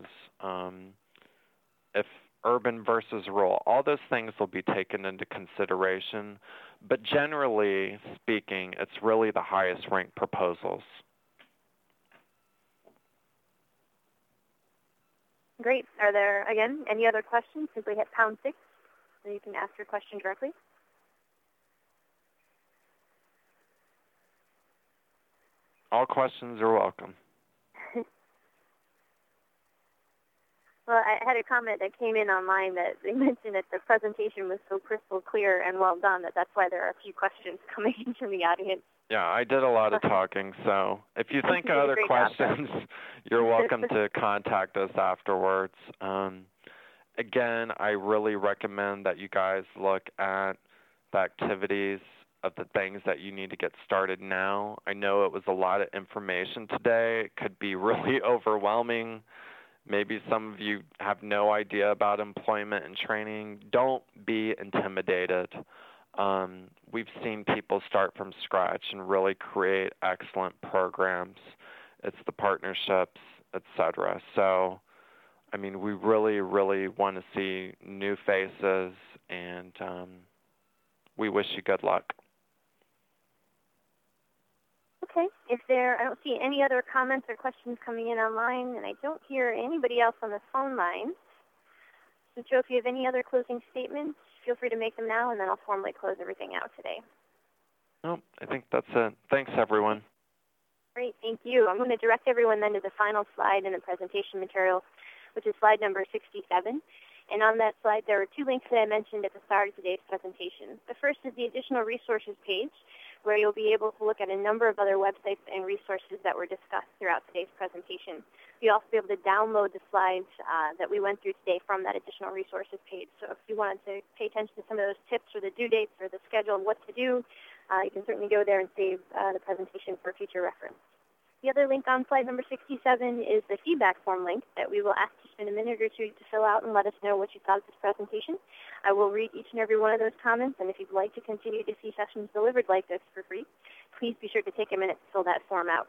if urban versus rural, all those things will be taken into consideration. But generally speaking, it's really the highest ranked proposals. Great. Are there, again, any other questions? Simply hit #6, and you can ask your question directly. All questions are welcome. Well, I had a comment that came in online that they mentioned that the presentation was so crystal clear and well done that's why there are a few questions coming in from the audience. Yeah, I did a lot of talking, so if you think of other questions, you're welcome to contact us afterwards. Again, I really recommend that you guys look at the activities of the things that you need to get started now. I know it was a lot of information today. It could be really overwhelming. Maybe some of you have no idea about employment and training. Don't be intimidated. We've seen people start from scratch and really create excellent programs. It's the partnerships, etc. So, I mean, we really, really want to see new faces, and we wish you good luck. Okay. I don't see any other comments or questions coming in online, and I don't hear anybody else on the phone line. So, Joe, if you have any other closing statements? feel free to make them now, and then I'll formally close everything out today. No, I think that's it. Thanks, everyone. Great, thank you. I'm going to direct everyone then to the final slide in the presentation materials, which is slide number 67. And on that slide, there are 2 links that I mentioned at the start of today's presentation. The first is the additional resources page, where you'll be able to look at a number of other websites and resources that were discussed throughout today's presentation. You'll also be able to download the slides that we went through today from that additional resources page. So if you wanted to pay attention to some of those tips or the due dates or the schedule and what to do, you can certainly go there and save the presentation for future reference. The other link on slide number 67 is the feedback form link that we will ask you to spend a minute or two to fill out and let us know what you thought of this presentation. I will read each and every one of those comments, and if you'd like to continue to see sessions delivered like this for free, please be sure to take a minute to fill that form out.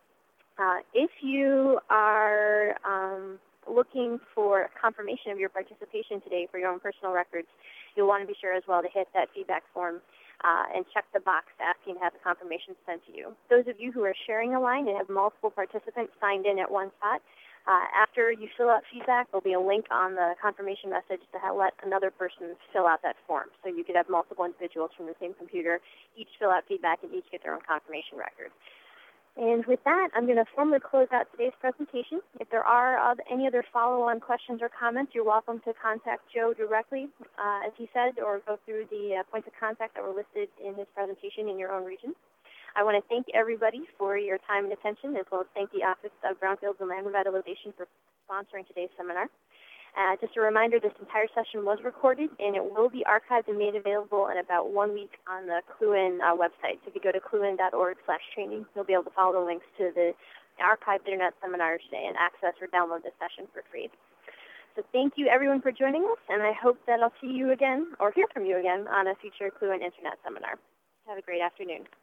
If you are looking for confirmation of your participation today for your own personal records, you'll want to be sure as well to hit that feedback form and check the box asking to have the confirmation sent to you. Those of you who are sharing a line and have multiple participants signed in at one spot, after you fill out feedback, there'll be a link on the confirmation message to let another person fill out that form. So you could have multiple individuals from the same computer, each fill out feedback and each get their own confirmation record. And with that, I'm going to formally close out today's presentation. If there are any other follow-on questions or comments, you're welcome to contact Joe directly, as he said, or go through the points of contact that were listed in his presentation in your own region. I want to thank everybody for your time and attention, as well as thank the Office of Brownfields and Land Revitalization for sponsoring today's seminar. Just a reminder, this entire session was recorded, and it will be archived and made available in about 1 week on the CLUIN website. So if you go to cluin.org/training, you'll be able to follow the links to the archived Internet seminars and access or download this session for free. So thank you, everyone, for joining us, and I hope that I'll see you again or hear from you again on a future CLUIN Internet seminar. Have a great afternoon.